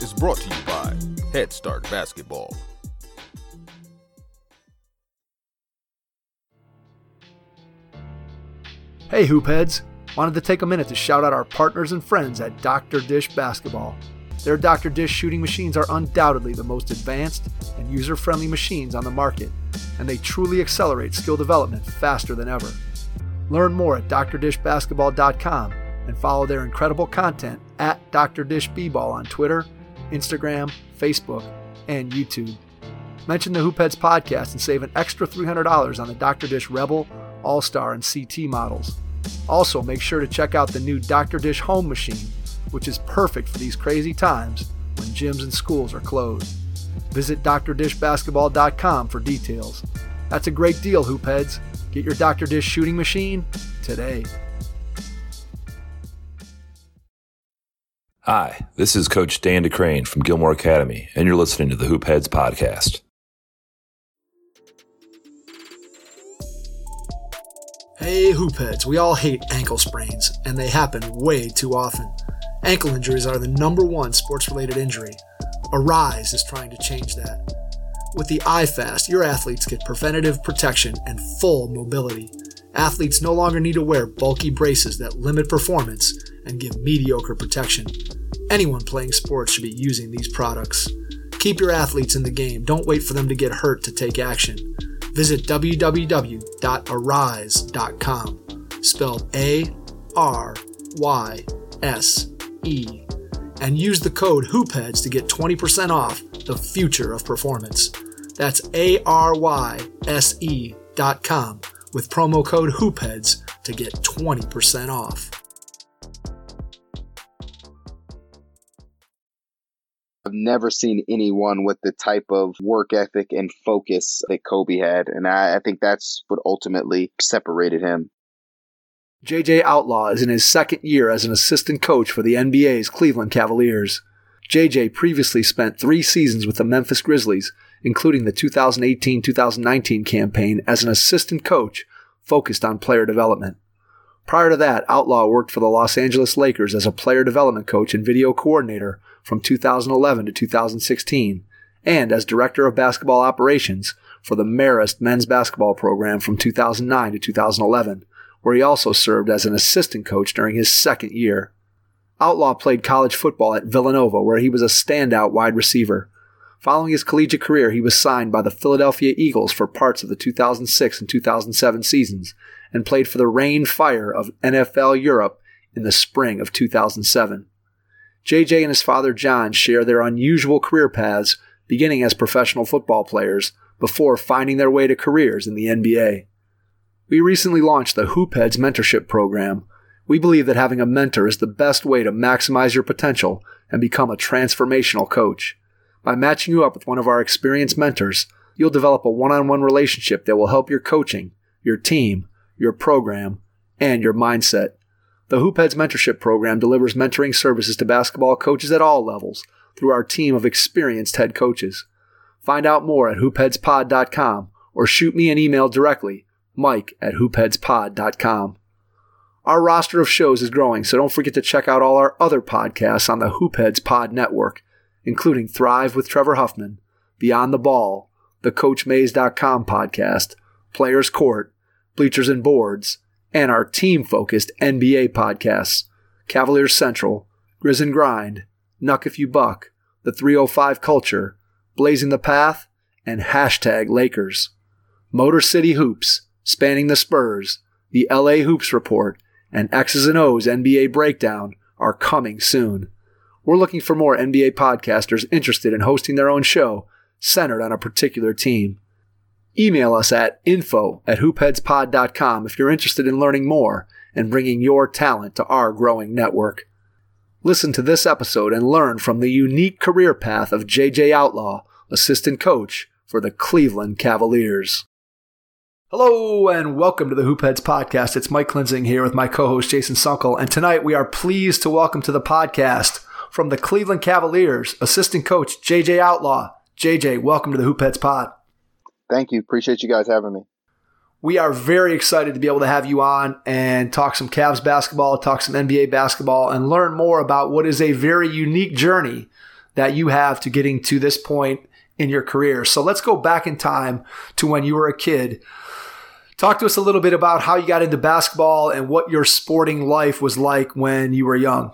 is brought to you by Head Start Basketball. Hey Hoopheads! Wanted to take a minute to shout out our partners and friends at Dr. Dish Basketball. Their Dr. Dish shooting machines are undoubtedly the most advanced and user-friendly machines on the market, and they truly accelerate skill development faster than ever. Learn more at drdishbasketball.com and follow their incredible content at Dr. Dish B-Ball on Twitter, Instagram, Facebook, and YouTube. Mention the Hoopheads podcast and save an extra $300 on the Dr. Dish Rebel, All-Star, and CT models. Also, make sure to check out the new Dr. Dish Home Machine, which is perfect for these crazy times when gyms and schools are closed. Visit drdishbasketball.com for details. That's a great deal, Hoopheads. Get your Dr. Dish shooting machine today. Hi, this is Coach Dan DeCrane from Gilmore Academy, and you're listening to the Hoopheads podcast. Hey Hoopheads, we all hate ankle sprains, and they happen way too often. Ankle injuries are the number one sports-related injury. Arise is trying to change that. With the iFast, your athletes get preventative protection and full mobility. Athletes no longer need to wear bulky braces that limit performance and give mediocre protection. Anyone playing sports should be using these products. Keep your athletes in the game. Don't wait for them to get hurt to take action. Visit www.arise.com, spelled A-R-Y-S-E, and use the code HOOPHEADS to get 20% off the future of performance. That's ARYSE.com with promo code HOOPHEADS to get 20% off. I've never seen anyone with the type of work ethic and focus that Kobe had, and I think that's what ultimately separated him. JJ Outlaw is in his second year as an assistant coach for the NBA's Cleveland Cavaliers. JJ previously spent 3 seasons with the Memphis Grizzlies, including the 2018-2019 campaign as an assistant coach focused on player development. Prior to that, Outlaw worked for the Los Angeles Lakers as a player development coach and video coordinator from 2011 to 2016, and as director of basketball operations for the Marist men's basketball program from 2009 to 2011, where he also served as an assistant coach during his second year. Outlaw played college football at Villanova, where he was a standout wide receiver. Following his collegiate career, he was signed by the Philadelphia Eagles for parts of the 2006 and 2007 seasons, and played for the Rain Fire of NFL Europe in the spring of 2007. JJ and his father John share their unusual career paths, beginning as professional football players before finding their way to careers in the NBA. We recently launched the Hoopheads Mentorship Program. We believe that having a mentor is the best way to maximize your potential and become a transformational coach. By matching you up with one of our experienced mentors, you'll develop a one-on-one relationship that will help your coaching, your team, your program, and your mindset. The Hoopheads Mentorship Program delivers mentoring services to basketball coaches at all levels through our team of experienced head coaches. Find out more at hoopheadspod.com or shoot me an email directly, mike@hoopheadspod.com. Our roster of shows is growing, so don't forget to check out all our other podcasts on the Hoopheads Pod Network, including Thrive with Trevor Huffman, Beyond the Ball, the CoachMaze.com podcast, Players Court, Bleachers and Boards, and our team-focused NBA podcasts, Cavaliers Central, Grizz and Grind, Nuck If You Buck, The 305 Culture, Blazing the Path, and Hashtag Lakers. Motor City Hoops, Spanning the Spurs, the LA Hoops Report, and X's and O's NBA Breakdown are coming soon. We're looking for more NBA podcasters interested in hosting their own show centered on a particular team. Email us at info@hoopheadspod.com if you're interested in learning more and bringing your talent to our growing network. Listen to this episode and learn from the unique career path of JJ Outlaw, assistant coach for the Cleveland Cavaliers. Hello and welcome to the Hoopheads podcast. It's Mike Klinzing here with my co-host Jason Sunkel, and tonight we are pleased to welcome to the podcast from the Cleveland Cavaliers, assistant coach JJ Outlaw. JJ, welcome to the Hoopheads pod. Thank you. Appreciate you guys having me. We are very excited to be able to have you on and talk some Cavs basketball, talk some NBA basketball, and learn more about what is a very unique journey that you have to getting to this point in your career. So let's go back in time to when you were a kid. Talk to us a little bit about how you got into basketball and what your sporting life was like when you were young.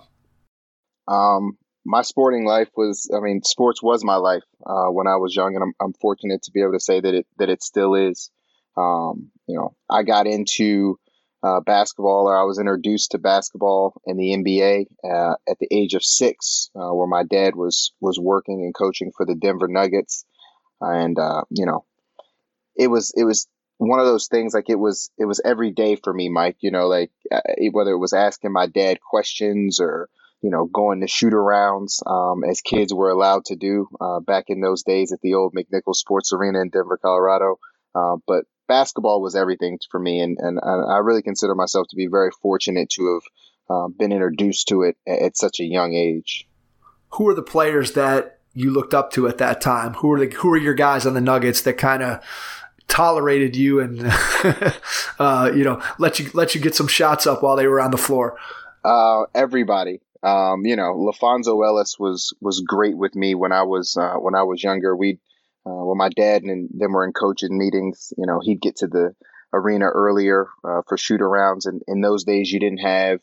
My sporting life sports was my life when I was young, and I'm fortunate to be able to say that it still is. I got into basketball, or I was introduced to basketball in the NBA at the age of 6, where my dad was working and coaching for the Denver Nuggets, and it was one of those things. Like it was every day for me, Mike. Whether it was asking my dad questions or going to shoot arounds as kids were allowed to do back in those days at the old McNichols Sports Arena in Denver, Colorado. But basketball was everything for me, and I really consider myself to be very fortunate to have been introduced to it at such a young age. Who are the players that you looked up to at that time? Who are your guys on the Nuggets that kind of tolerated you and let you get some shots up while they were on the floor? Everybody. LaFonso Ellis was great with me when I was younger. When my dad and them were in coaching meetings, he'd get to the arena earlier for shoot arounds. And in those days, you didn't have,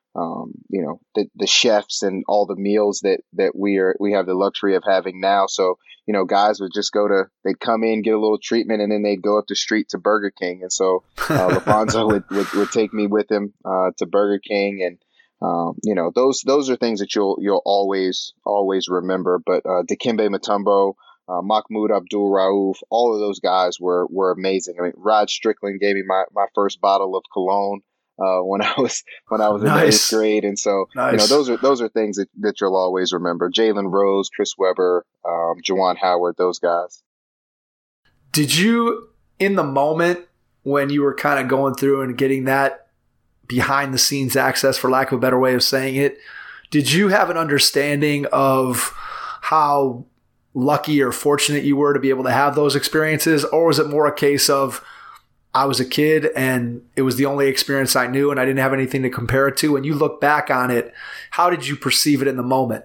the chefs and all the meals that we have the luxury of having now. So, guys would just they'd come in, get a little treatment, and then they'd go up the street to Burger King. And so LaFonso would take me with him to Burger King. And those are things that you'll always remember. But Dikembe Mutombo, Mahmoud Abdul-Rauf, all of those guys were amazing. I mean, Rod Strickland gave me my first bottle of cologne when I was in the 8th grade, and so those are things that you'll always remember. Jalen Rose, Chris Webber, Juwan Howard, those guys. Did you, in the moment when you were kind of going through and getting that behind the scenes access, for lack of a better way of saying it, did you have an understanding of how lucky or fortunate you were to be able to have those experiences? Or was it more a case of, I was a kid and it was the only experience I knew and I didn't have anything to compare it to? When you look back on it, how did you perceive it in the moment?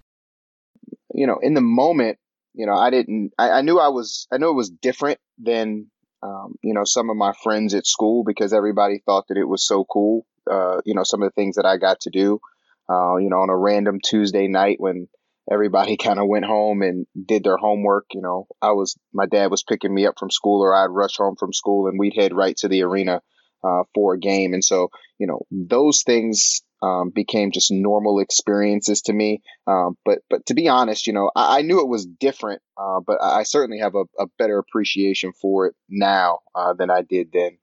In the moment, I knew it was different than, some of my friends at school, because everybody thought that it was so cool. Some of the things that I got to do, on a random Tuesday night when everybody kind of went home and did their homework. My dad was picking me up from school, or I'd rush home from school and we'd head right to the arena for a game. And so, those things became just normal experiences to me. But to be honest, I knew it was different, but I certainly have a better appreciation for it now than I did then.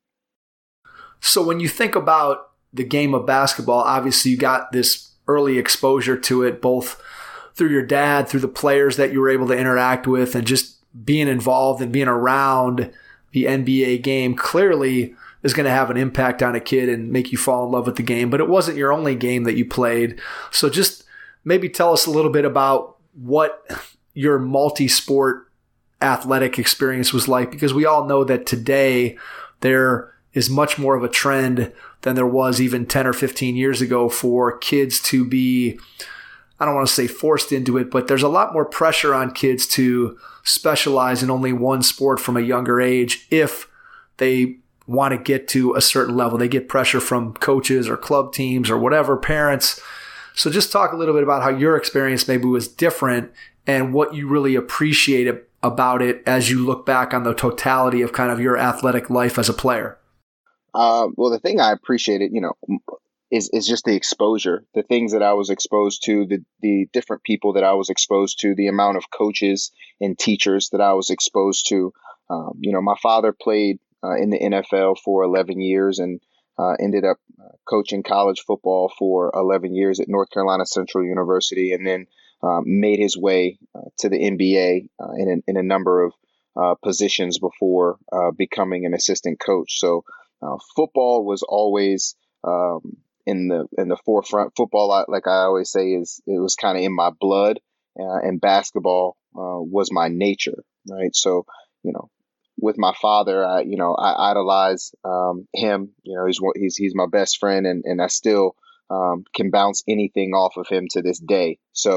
So when you think about the game of basketball, obviously you got this early exposure to it, both through your dad, through the players that you were able to interact with, and just being involved and being around the NBA game clearly is going to have an impact on a kid and make you fall in love with the game. But it wasn't your only game that you played. So just maybe tell us a little bit about what your multi-sport athletic experience was like, because we all know that today there is much more of a trend than there was even 10 or 15 years ago for kids to be, I don't want to say forced into it, but there's a lot more pressure on kids to specialize in only one sport from a younger age if they want to get to a certain level. They get pressure from coaches or club teams or whatever, parents. So just talk a little bit about how your experience maybe was different and what you really appreciate about it as you look back on the totality of kind of your athletic life as a player. Well, the thing I appreciated, is just the exposure, the things that I was exposed to, the different people that I was exposed to, the amount of coaches and teachers that I was exposed to. My father played in the NFL for 11 years and ended up coaching college football for 11 years at North Carolina Central University, and then made his way to the NBA in a number of positions before becoming an assistant coach. So football was always in the forefront. Football, like I always say, it was kind of in my blood, and basketball was my nature, right? So, with my father, I idolize him. He's my best friend, and I still can bounce anything off of him to this day. So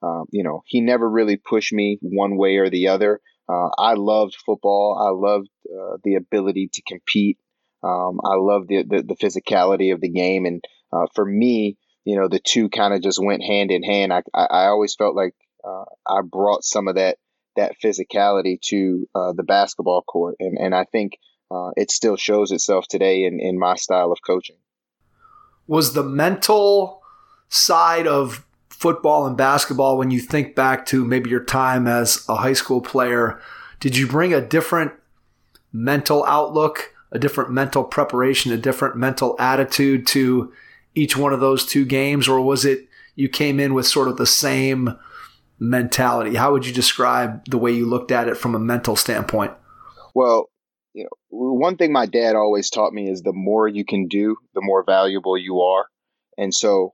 he never really pushed me one way or the other. I loved football. I loved the ability to compete. I loved the physicality of the game. And for me, the two kind of just went hand in hand. I always felt like I brought some of that physicality to the basketball court. And I think it still shows itself today in my style of coaching. Was the mental side of football and basketball, when you think back to maybe your time as a high school player, did you bring a different mental outlook, a different mental preparation, a different mental attitude to each one of those two games? Or was it you came in with sort of the same mentality? How would you describe the way you looked at it from a mental standpoint? Well, one thing my dad always taught me is the more you can do, the more valuable you are. And so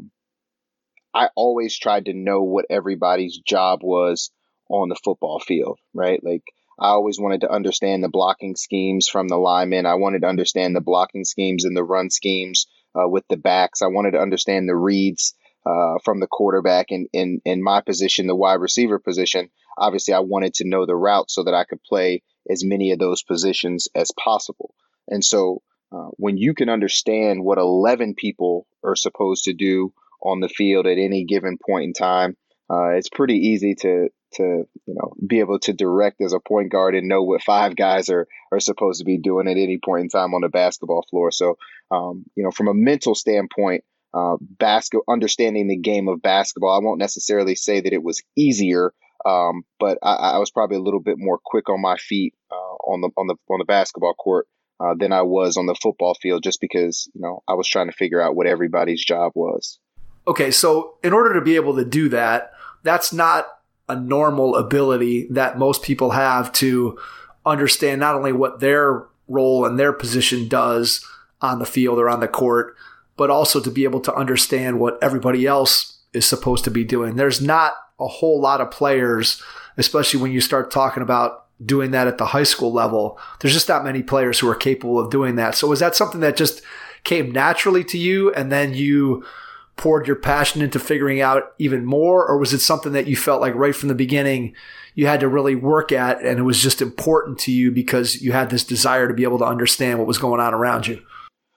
I always tried to know what everybody's job was on the football field, right? Like I always wanted to understand the blocking schemes from the linemen. I wanted to understand the blocking schemes and the run schemes with the backs. I wanted to understand the reads from the quarterback. And in my position, the wide receiver position, obviously I wanted to know the route so that I could play as many of those positions as possible. And so when you can understand what 11 people are supposed to do on the field at any given point in time, it's pretty easy to be able to direct as a point guard and know what 5 guys are supposed to be doing at any point in time on the basketball floor. So, from a mental standpoint, understanding the game of basketball, I won't necessarily say that it was easier, but I was probably a little bit more quick on my feet on the basketball court than I was on the football field, just because I was trying to figure out what everybody's job was. Okay, so in order to be able to do that, that's not a normal ability that most people have to understand not only what their role and their position does on the field or on the court, but also to be able to understand what everybody else is supposed to be doing. There's not a whole lot of players, especially when you start talking about doing that at the high school level. There's just not many players who are capable of doing that. So was that something that just came naturally to you and then you poured your passion into figuring out even more? Or was it something that you felt like right from the beginning you had to really work at and it was just important to you because you had this desire to be able to understand what was going on around you?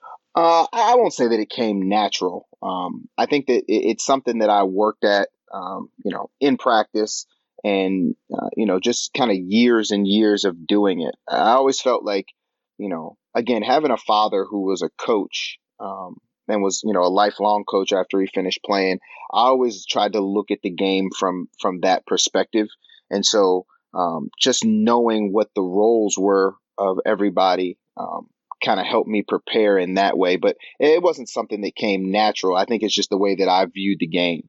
I won't say that it came natural. I think that it's something that I worked at, in practice and, just kind of years and years of doing it. I always felt like, again, having a father who was a coach, and was, a lifelong coach after he finished playing, I always tried to look at the game from that perspective. And so just knowing what the roles were of everybody kind of helped me prepare in that way. But it wasn't something that came natural. I think it's just the way that I viewed the game.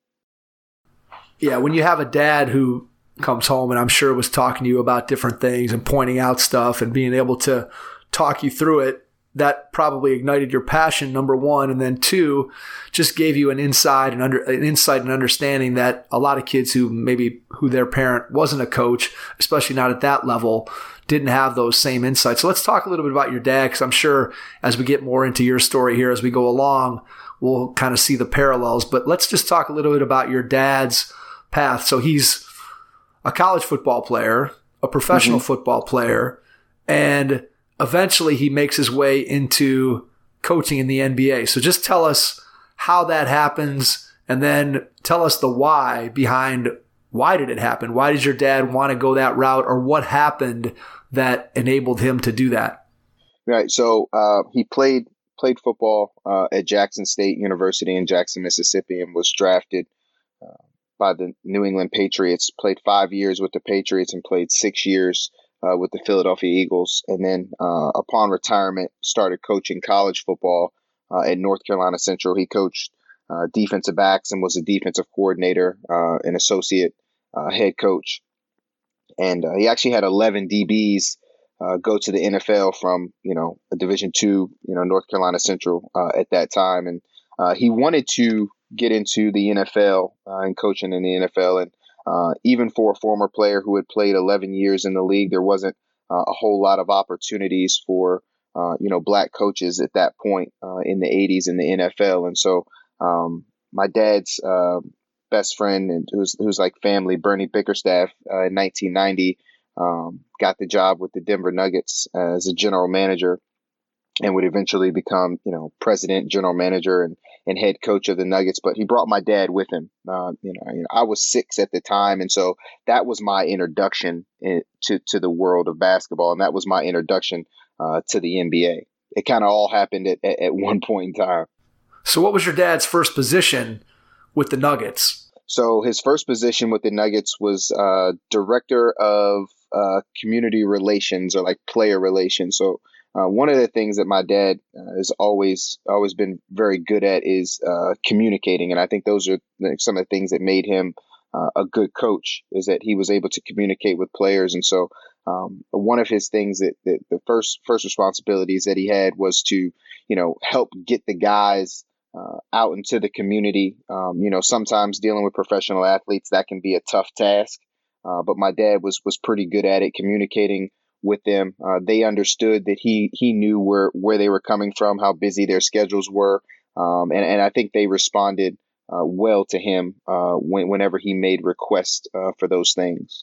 Yeah, when you have a dad who comes home and I'm sure was talking to you about different things and pointing out stuff and being able to talk you through it, that probably ignited your passion, number one, and then two, just gave you an insight and understanding that a lot of kids who their parent wasn't a coach, especially not at that level, didn't have those same insights. So let's talk a little bit about your dad, because I'm sure as we get more into your story here as we go along, we'll kind of see the parallels. But let's just talk a little bit about your dad's path. So he's a college football player, a professional football player, and eventually he makes his way into coaching in the NBA. So just tell us how that happens and then tell us the why behind why did it happen? Why did your dad want to go that route, or what happened that enabled him to do that? Right. So he played football at Jackson State University in Jackson, Mississippi, and was drafted by the New England Patriots, played 5 years with the Patriots and played 6 years with the Philadelphia Eagles. And then upon retirement, started coaching college football at North Carolina Central. He coached defensive backs and was a defensive coordinator, an associate head coach. And he actually had 11 DBs go to the NFL from, a Division II, North Carolina Central at that time. And he wanted to get into the NFL and coaching in the NFL. And even for a former player who had played 11 years in the league, there wasn't a whole lot of opportunities for, black coaches at that point in the 80s in the NFL. And so my dad's best friend and who's like family, Bernie Bickerstaff, in 1990, got the job with the Denver Nuggets as a general manager, and would eventually become, president, general manager, and head coach of the Nuggets. But he brought my dad with him. I was 6 at the time, and so that was my introduction to the world of basketball, and that was my introduction to the NBA. It kind of all happened at one point in time. So what was your dad's first position with the Nuggets? So his first position with the Nuggets was director of community relations, or like player relations. So one of the things that my dad has always been very good at is communicating. And I think those are some of the things that made him a good coach, is that he was able to communicate with players. And so one of his things that the first responsibilities that he had was to, help get the guys out into the community. Sometimes dealing with professional athletes, that can be a tough task. But my dad was pretty good at it, communicating with them. They understood that he knew where they were coming from, how busy their schedules were. And I think they responded well to him whenever he made requests for those things.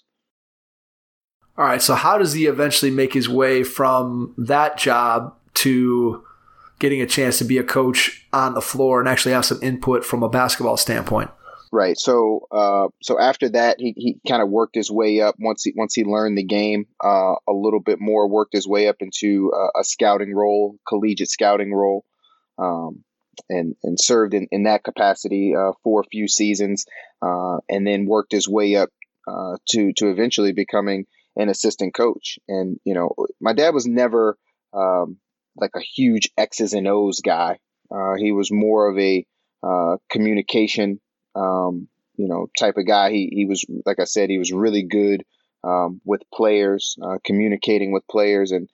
All right. So how does he eventually make his way from that job to getting a chance to be a coach on the floor and actually have some input from a basketball standpoint? Right. So after that, he kind of worked his way up once he learned the game a little bit more, worked his way up into a scouting role, collegiate scouting role, and served in that capacity for a few seasons, and then worked his way up to eventually becoming an assistant coach. And, my dad was never like a huge X's and O's guy. He was more of a communication type of guy. He was, like I said, he was really good with players, communicating with players, and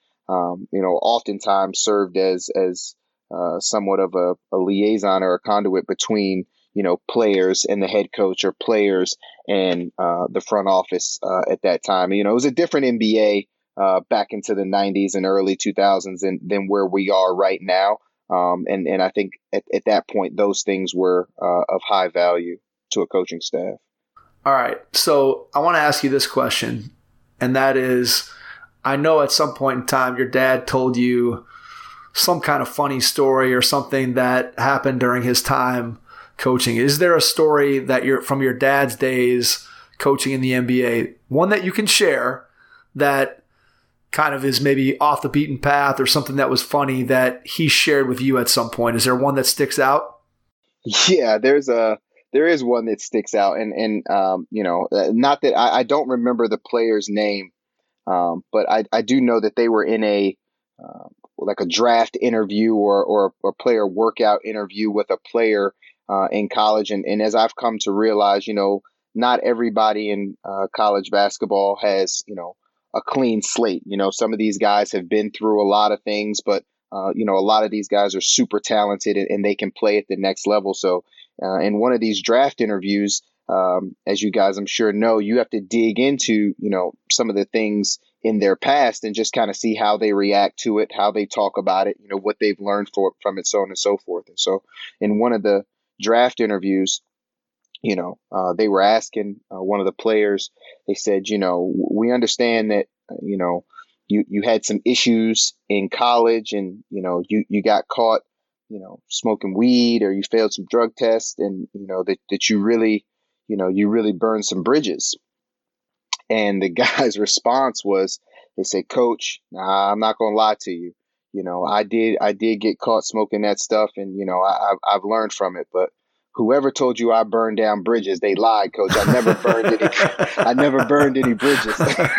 oftentimes served as somewhat of a liaison or a conduit between players and the head coach, or players and the front office at that time. It was a different NBA back into the 90s and early 2000s than where we are right now. And I think at that point, those things were of high value to a coaching staff. All right. So I want to ask you this question, and that is, I know at some point in time your dad told you some kind of funny story or something that happened during his time coaching. Is there a story that from your dad's days coaching in the NBA, one that you can share that kind of is maybe off the beaten path, or something that was funny that he shared with you at some point? Is there one that sticks out? Yeah, there is one that sticks out, and not that I don't remember the player's name, but I do know that they were in a like a draft interview or a player workout interview with a player in college, and as I've come to realize, not everybody in college basketball has a clean slate. Some of these guys have been through a lot of things, but a lot of these guys are super talented and they can play at the next level. So in one of these draft interviews, as you guys I'm sure know, you have to dig into some of the things in their past and just kind of see how they react to it, how they talk about it, what they've learned from it, so on and so forth. And so in one of the draft interviews, they were asking one of the players, they said, we understand that, you had some issues in college, and, you got caught, smoking weed, or you failed some drug tests, and, that you really, you really burned some bridges. And the guy's response was, they said, "Coach, nah, I'm not going to lie to you. I did get caught smoking that stuff, and, I've learned from it, but whoever told you I burned down bridges, they lied, Coach. I never burned any bridges."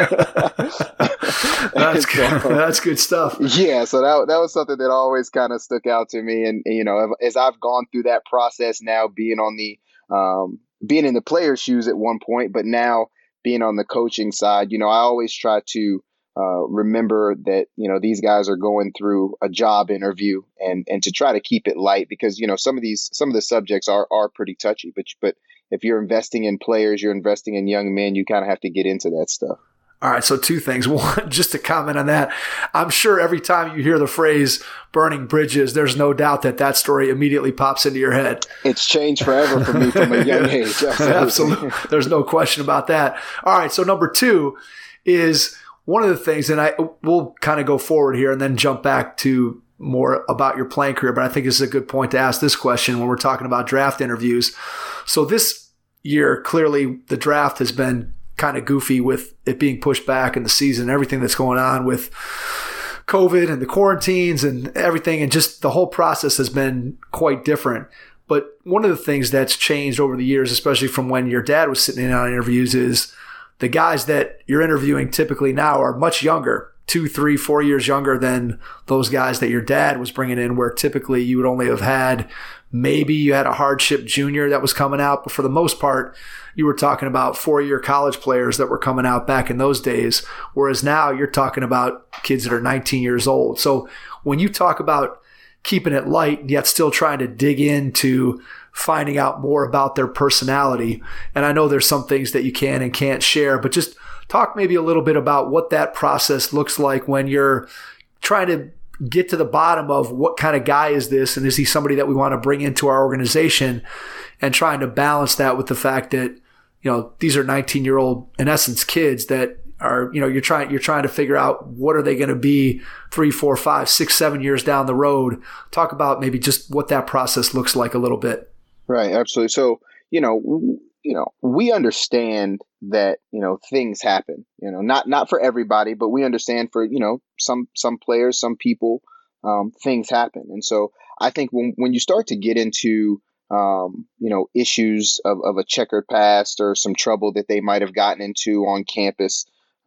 That's good. That's good stuff. Yeah. So that was something that always kind of stuck out to me. And, as I've gone through that process now, being in the player's shoes at one point, but now being on the coaching side, I always try to remember that, these guys are going through a job interview, and to try to keep it light, because, some of the subjects are pretty touchy, but if you're investing in players, you're investing in young men, you kind of have to get into that stuff. All right, so two things. One, just to comment on that, I'm sure every time you hear the phrase burning bridges, there's no doubt that story immediately pops into your head. It's changed forever for me from a young age. Absolutely. Absolutely. There's no question about that. All right, so number two is one of the things, and we'll kind of go forward here and then jump back to more about your playing career, but I think this is a good point to ask this question when we're talking about draft interviews. So this year, clearly the draft has been kind of goofy with it being pushed back in the season, everything that's going on with COVID and the quarantines and everything. And just the whole process has been quite different. But one of the things that's changed over the years, especially from when your dad was sitting in on interviews, is the guys that you're interviewing typically now are much younger, 2, 3, 4 years younger than those guys that your dad was bringing in, where typically you would only have had, maybe you had a hardship junior that was coming out, but for the most part, you were talking about 4-year college players that were coming out back in those days, whereas now you're talking about kids that are 19 years old. So when you talk about keeping it light, yet still trying to dig into finding out more about their personality, and I know there's some things that you can and can't share, but just talk maybe a little bit about what that process looks like when you're trying to get to the bottom of what kind of guy is this, and is he somebody that we want to bring into our organization, and trying to balance that with the fact that, these are 19-year-old, in essence, kids that are, you're trying to figure out what are they going to be 3, 4, 5, 6, 7 years down the road. Talk about maybe just what that process looks like a little bit. Right. Absolutely. So, we understand that, things happen, not for everybody, but we understand for, some players, some people, things happen. And so I think when you start to get into, issues of a checkered past or some trouble that they might have gotten into on campus,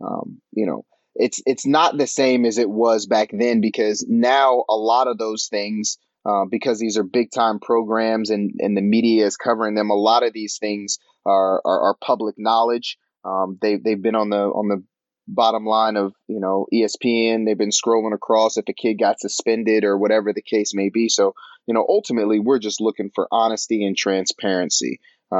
it's not the same as it was back then, because now a lot of those things, because these are big time programs and the media is covering them, a lot of these things are public knowledge. They've been on the bottom line of, ESPN. They've been scrolling across if a kid got suspended or whatever the case may be. So, ultimately we're just looking for honesty and transparency.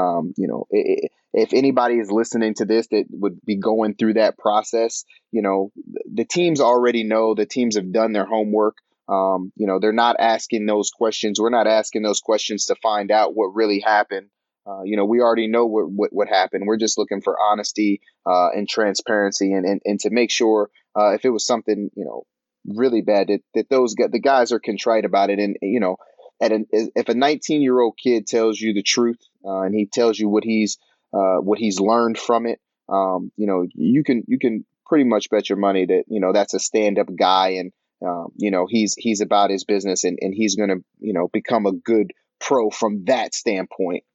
If anybody is listening to this that would be going through that process, the teams already know, the teams have done their homework. They're not asking those questions. We're not asking those questions to find out what really happened. We already know what happened. We're just looking for honesty and transparency, and to make sure if it was something really bad that the guys are contrite about it. And if a 19-year-old kid tells you the truth and he tells you what he's learned from it, you can pretty much bet your money that that's a stand-up guy, and he's about his business, and he's going to become a good pro from that standpoint,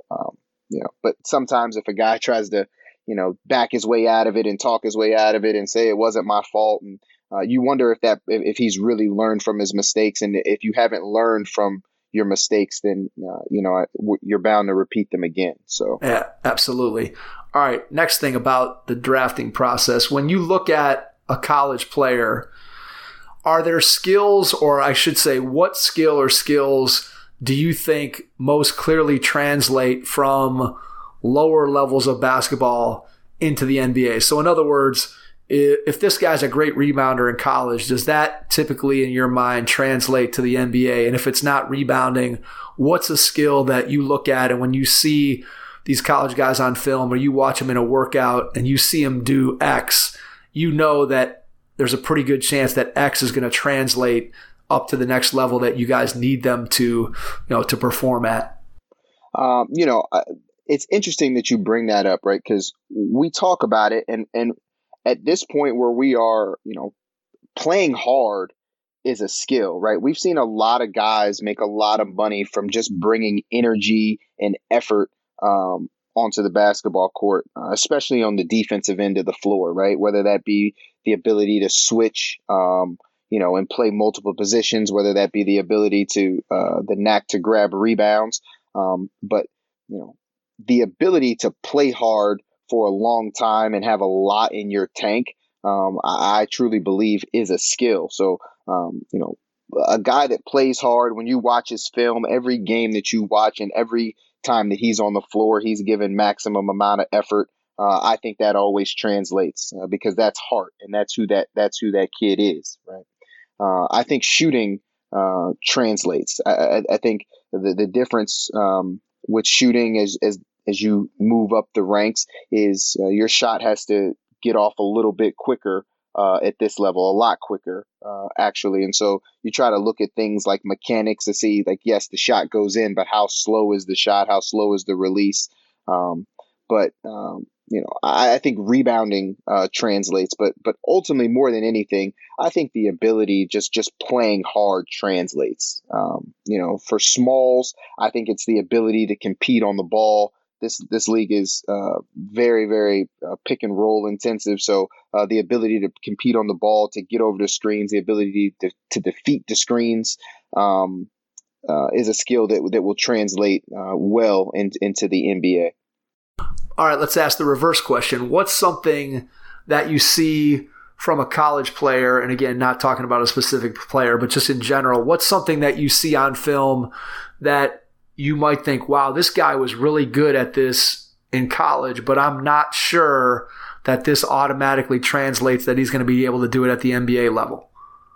but sometimes if a guy tries to, back his way out of it and talk his way out of it and say it wasn't my fault, and you wonder if he's really learned from his mistakes. And if you haven't learned from your mistakes, then, you're bound to repeat them again. So, yeah, absolutely. All right. Next thing about the drafting process, when you look at a college player, are there skills, or I should say, what skill or skills do you think most clearly translate from lower levels of basketball into the NBA? So in other words, if this guy's a great rebounder in college, does that typically in your mind translate to the NBA? And if it's not rebounding, what's a skill that you look at, and when you see these college guys on film, or you watch them in a workout and you see them do X, you know that there's a pretty good chance that X is going to translate up to the next level that you guys need them to, to perform at? It's interesting that you bring that up, right? Because we talk about it, and at this point where we are, playing hard is a skill, right? We've seen a lot of guys make a lot of money from just bringing energy and effort onto the basketball court, especially on the defensive end of the floor, right? Whether that be the ability to switch, and play multiple positions, whether that be the ability to the knack to grab rebounds. But the ability to play hard for a long time and have a lot in your tank, I truly believe is a skill. So, a guy that plays hard, when you watch his film, every game that you watch and every time that he's on the floor, he's given maximum amount of effort. I think that always translates because that's heart, and that's who that kid is, right? I think shooting translates. I think the difference with shooting as you move up the ranks is your shot has to get off a little bit quicker at this level, a lot quicker actually. And so you try to look at things like mechanics to see, like, yes, the shot goes in, but how slow is the shot? How slow is the release? But I think rebounding translates, but ultimately more than anything, I think the ability just playing hard translates. For smalls, I think it's the ability to compete on the ball. This league is very, very pick and roll intensive. So the ability to compete on the ball, to get over the screens, the ability to defeat the screens is a skill that will translate well into the NBA. All right, let's ask the reverse question. What's something that you see from a college player, and again, not talking about a specific player, but just in general, what's something that you see on film that you might think, wow, this guy was really good at this in college, but I'm not sure that this automatically translates that he's going to be able to do it at the NBA level?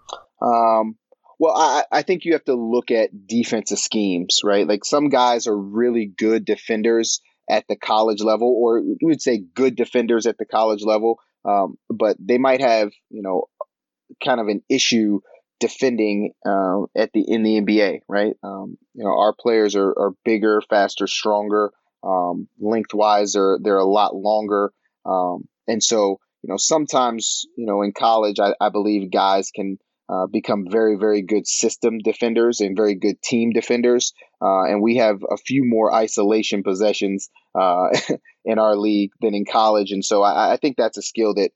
Well, I think you have to look at defensive schemes, right? Like some guys are really good defenders at the college level, or we would say good defenders at the college level, but they might have, kind of an issue defending in the NBA, right? Our players are bigger, faster, stronger, lengthwise, they're a lot longer, and so sometimes in college, I believe guys can become very, very good system defenders and very good team defenders. And we have a few more isolation possessions in our league than in college. And so I think that's a skill that,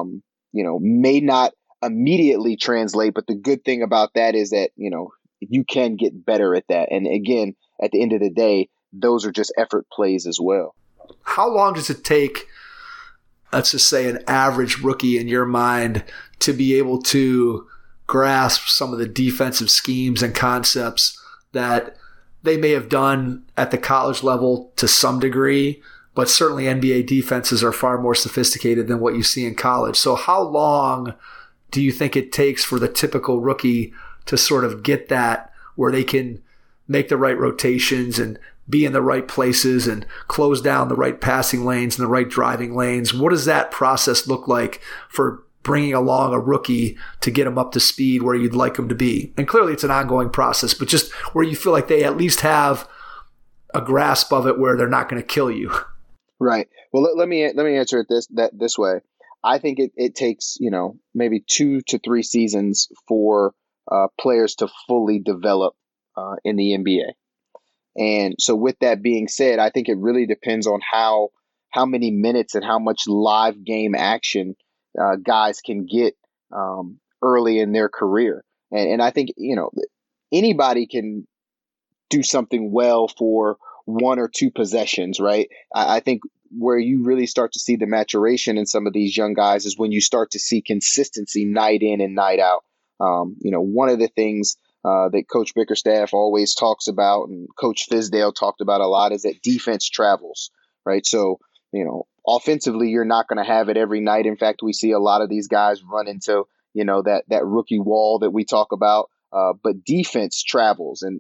may not immediately translate. But the good thing about that is that, you can get better at that. And again, at the end of the day, those are just effort plays as well. How long does it take, let's just say, an average rookie in your mind to be able to grasp some of the defensive schemes and concepts that they may have done at the college level to some degree, but certainly NBA defenses are far more sophisticated than what you see in college. So how long do you think it takes for the typical rookie to sort of get that, where they can make the right rotations and be in the right places and close down the right passing lanes and the right driving lanes? What does that process look like for bringing along a rookie to get them up to speed where you'd like them to be? And clearly it's an ongoing process, but just where you feel like they at least have a grasp of it where they're not going to kill you. Right. Well, let me answer it this way. I think it takes, maybe 2 to 3 seasons for players to fully develop in the NBA. And so with that being said, I think it really depends on how many minutes and how much live game action guys can get early in their career. And I think, anybody can do something well for 1 or 2 possessions, right? I think where you really start to see the maturation in some of these young guys is when you start to see consistency night in and night out. One of the things that Coach Bickerstaff always talks about, and Coach Fizdale talked about a lot, is that defense travels, right? So, offensively, you're not going to have it every night. In fact, we see a lot of these guys run into, that rookie wall that we talk about. But defense travels, and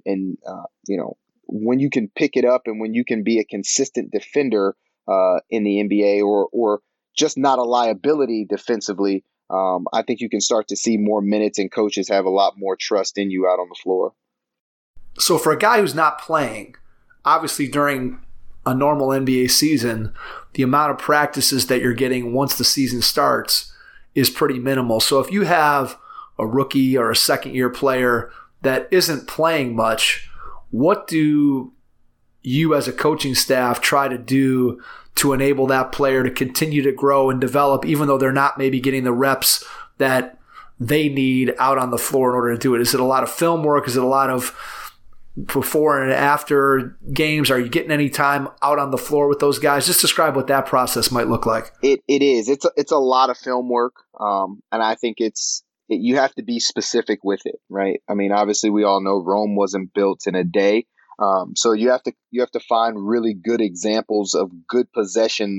when you can pick it up and when you can be a consistent defender in the NBA, or just not a liability defensively, I think you can start to see more minutes and coaches have a lot more trust in you out on the floor. So for a guy who's not playing, obviously during a normal NBA season, the amount of practices that you're getting once the season starts is pretty minimal. So if you have a rookie or a second-year player that isn't playing much, what do you as a coaching staff try to do to enable that player to continue to grow and develop, even though they're not maybe getting the reps that they need out on the floor in order to do it? Is it a lot of film work? Is it a lot of before and after games? Are you getting any time out on the floor with those guys? Just describe what that process might look like. It is. It's a lot of film work, and I think you have to be specific with it, right? I mean, obviously, we all know Rome wasn't built in a day. So you have to find really good examples of good possessions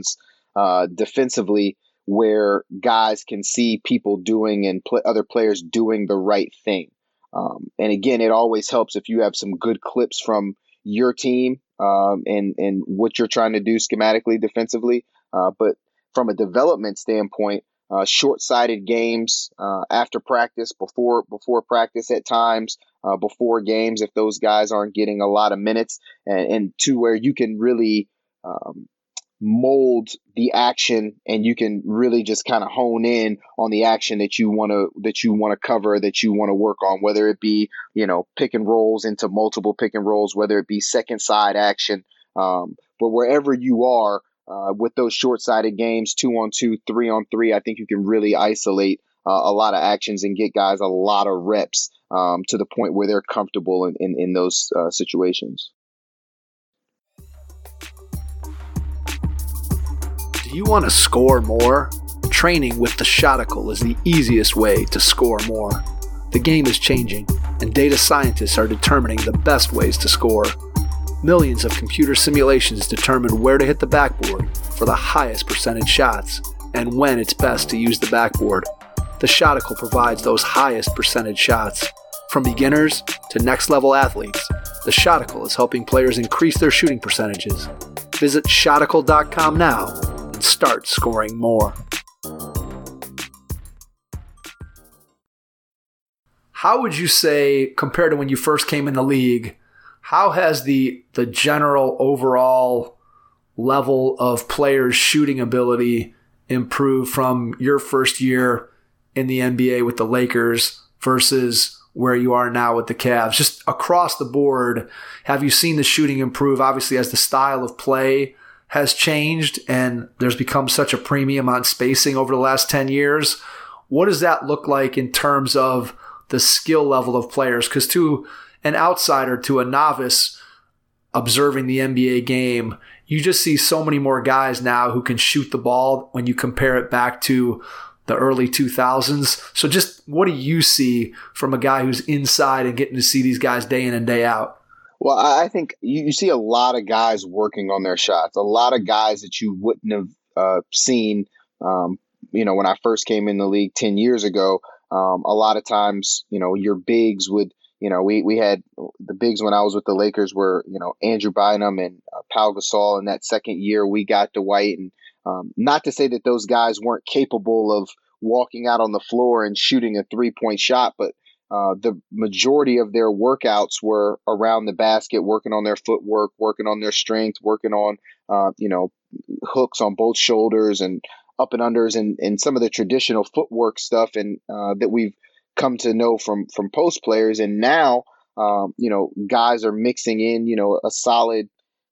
defensively, where guys can see people doing and other players doing the right thing. And again, it always helps if you have some good clips from your team and what you're trying to do schematically defensively. But from a development standpoint, short-sighted games after practice, before practice at times, before games if those guys aren't getting a lot of minutes, and to where you can really mold the action, and you can really just kind of hone in on the action that you want to cover, that you want to work on, whether it be, pick and rolls into multiple pick and rolls, whether it be second side action. But wherever you are with those short-sided games, 2-on-2, 3-on-3, I think you can really isolate a lot of actions and get guys a lot of reps to the point where they're comfortable in those situations. Do you want to score more? Training with the Shoticle is the easiest way to score more. The game is changing, and data scientists are determining the best ways to score. Millions of computer simulations determine where to hit the backboard for the highest percentage shots and when it's best to use the backboard. The Shoticle provides those highest percentage shots. From beginners to next-level athletes, the Shoticle is helping players increase their shooting percentages. Visit Shoticle.com now and start scoring more. How would you say, compared to when you first came in the league, how has the general overall level of players' shooting ability improved from your first year in the NBA with the Lakers versus where you are now with the Cavs? Just across the board, have you seen the shooting improve? Obviously, as the style of play has changed and there's become such a premium on spacing over the last 10 years, what does that look like in terms of the skill level of players? Because to an outsider, to a novice observing the NBA game, you just see so many more guys now who can shoot the ball when you compare it back to the early 2000s. So just what do you see from a guy who's inside and getting to see these guys day in and day out? Well, I think you see a lot of guys working on their shots, a lot of guys that you wouldn't have seen, when I first came in the league 10 years ago. A lot of times, your bigs would, we had the bigs when I was with the Lakers were, Andrew Bynum and Pau Gasol. In that second year, we got Dwight. And not to say that those guys weren't capable of walking out on the floor and shooting a 3-point shot, but the majority of their workouts were around the basket, working on their footwork, working on their strength, working on, hooks on both shoulders and up and unders and some of the traditional footwork stuff and that we've come to know from post players. And now, guys are mixing in, a solid,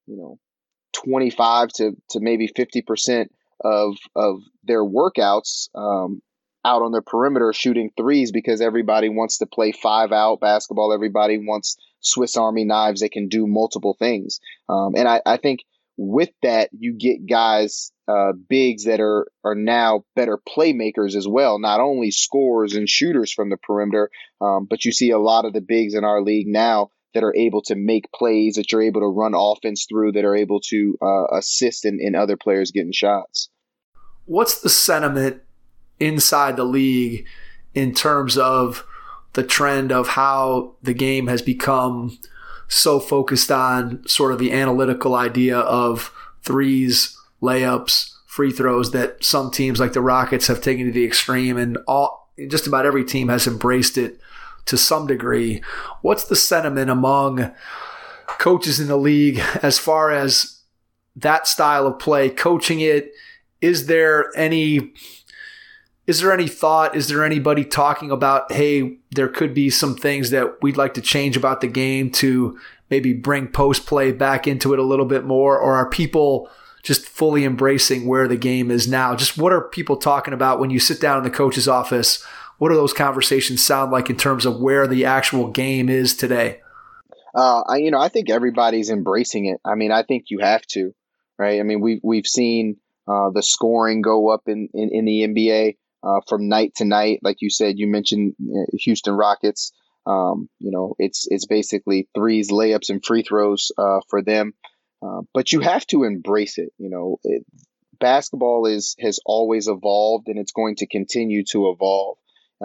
25 to maybe 50% of their workouts out on the perimeter shooting threes, because everybody wants to play 5-out basketball. Everybody wants Swiss Army knives that can do multiple things. And I think with that, you get guys, bigs that are now better playmakers as well, not only scorers and shooters from the perimeter, but you see a lot of the bigs in our league now that are able to make plays, that you're able to run offense through, that are able to assist in other players getting shots. What's the sentiment inside the league in terms of the trend of how the game has become so focused on sort of the analytical idea of threes, layups, free throws, that some teams like the Rockets have taken to the extreme, and just about every team has embraced it to some degree? What's the sentiment among coaches in the league as far as that style of play, coaching it? Is there any thought? Is there anybody talking about, hey, there could be some things that we'd like to change about the game to maybe bring post play back into it a little bit more? Or are people just fully embracing where the game is now? Just what are people talking about when you sit down in the coach's office? What do those conversations sound like in terms of where the actual game is today? I think everybody's embracing it. I mean, I think you have to, right? I mean, we've seen the scoring go up in the NBA from night to night. Like you said, you mentioned Houston Rockets. It's basically threes, layups, and free throws for them. But you have to embrace it. basketball has always evolved, and it's going to continue to evolve.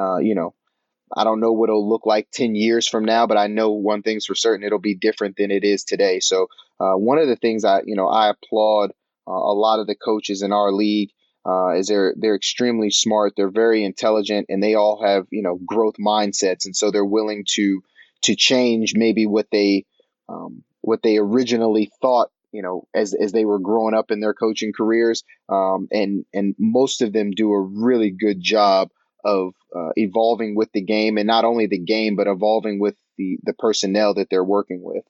I don't know what it'll look like 10 years from now, but I know one thing's for certain: it'll be different than it is today. So one of the things I applaud a lot of the coaches in our league is they're extremely smart, they're very intelligent, and they all have growth mindsets, and so they're willing to change maybe what they originally thought as they were growing up in their coaching careers, and most of them do a really good job of evolving with the game, and not only the game, but evolving with the personnel that they're working with.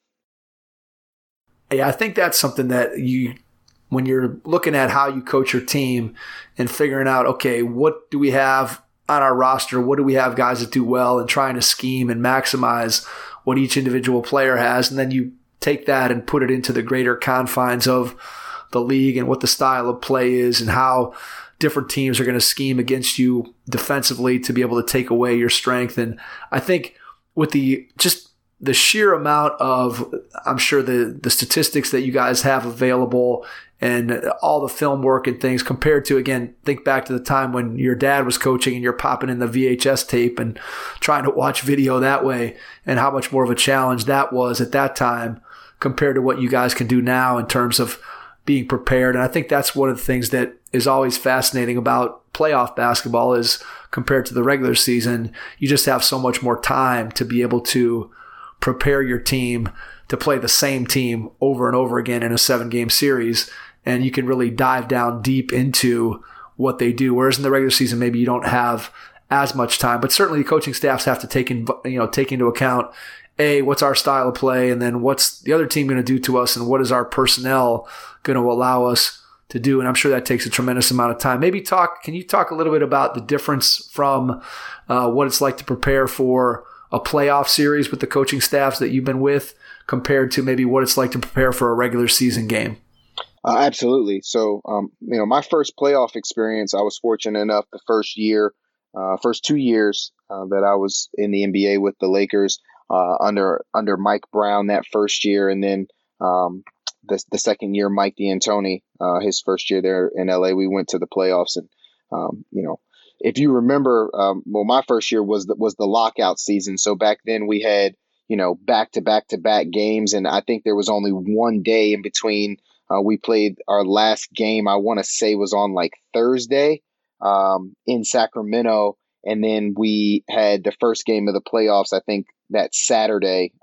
Yeah, I think that's something that when you're looking at how you coach your team and figuring out, okay, what do we have on our roster? What do we have guys that do well, and trying to scheme and maximize what each individual player has. And then you take that and put it into the greater confines of the league and what the style of play is and how different teams are going to scheme against you defensively to be able to take away your strength. And I think with the sheer amount of, I'm sure the statistics that you guys have available and all the film work and things compared to, again, think back to the time when your dad was coaching and you're popping in the VHS tape and trying to watch video that way, and how much more of a challenge that was at that time compared to what you guys can do now in terms of being prepared. And I think that's one of the things that is always fascinating about playoff basketball is compared to the regular season, you just have so much more time to be able to prepare your team to play the same team over and over again in a 7-game series. And you can really dive down deep into what they do. Whereas in the regular season, maybe you don't have as much time, but certainly the coaching staffs have to take into account, what's our style of play, and then what's the other team going to do to us, and what is our personnel going to allow us to do. And I'm sure that takes a tremendous amount of time. Can you talk a little bit about the difference from what it's like to prepare for a playoff series with the coaching staffs that you've been with compared to maybe what it's like to prepare for a regular season game? Absolutely. So, my first playoff experience, I was fortunate enough the first 2 years that I was in the NBA with the Lakers under Mike Brown that first year, and then the second year, Mike D'Antoni, his first year there in LA, we went to the playoffs, and if you remember, my first year was the lockout season. So back then we had back-to-back games, and I think there was only one day in between. We played our last game, I want to say, was on like Thursday in Sacramento. And then we had the first game of the playoffs, I think, that Saturday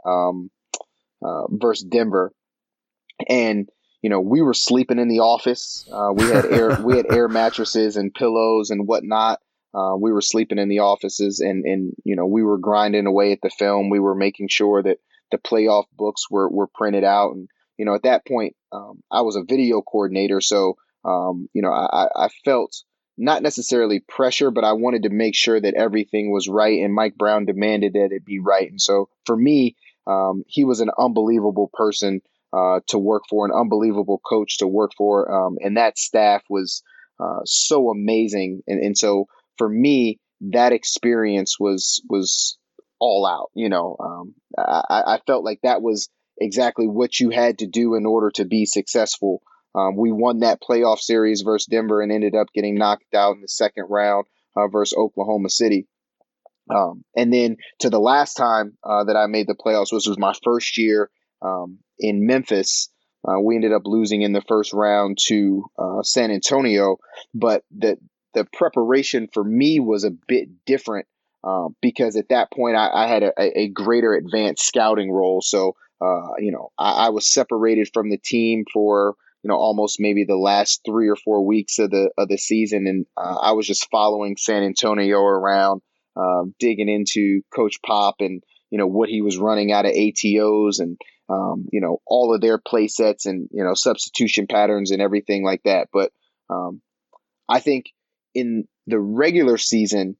versus Denver. And, we were sleeping in the office. We had air mattresses and pillows and whatnot. We were sleeping in the offices, and we were grinding away at the film. We were making sure that the playoff books were printed out. And, at that point, I was a video coordinator. So, I felt not necessarily pressure, but I wanted to make sure that everything was right. And Mike Brown demanded that it be right. And so for me, he was an unbelievable person to work for, an unbelievable coach to work for. And that staff was so amazing. And so for me, that experience was all out. I felt like that was exactly what you had to do in order to be successful. We won that playoff series versus Denver and ended up getting knocked out in the second round versus Oklahoma City. And then to the last time that I made the playoffs, which was my first year in Memphis, we ended up losing in the first round to San Antonio. But the preparation for me was a bit different because at that point I had a greater advanced scouting role. So, I was separated from the team for, almost maybe the last 3 or 4 weeks of the season. And I was just following San Antonio around, digging into Coach Pop and, what he was running out of ATOs and, all of their play sets and, substitution patterns and everything like that. But I think in the regular season,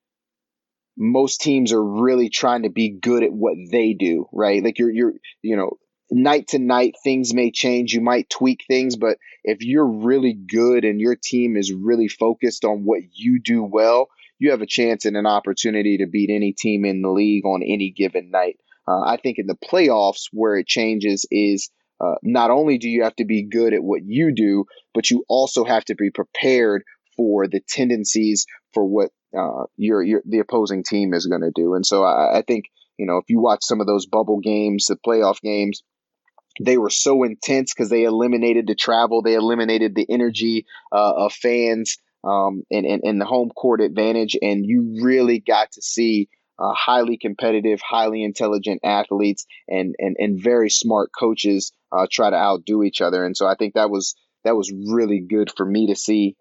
most teams are really trying to be good at what they do, right? Like you're night to night, things may change. You might tweak things, but if you're really good and your team is really focused on what you do well, you have a chance and an opportunity to beat any team in the league on any given night. I think in the playoffs where it changes is not only do you have to be good at what you do, but you also have to be prepared for the tendencies for what the opposing team is going to do. And so I think, if you watch some of those bubble games, the playoff games, they were so intense because they eliminated the travel, they eliminated the energy of fans and the home court advantage, and you really got to see highly competitive, highly intelligent athletes and very smart coaches try to outdo each other. And so I think that was really good for me to see.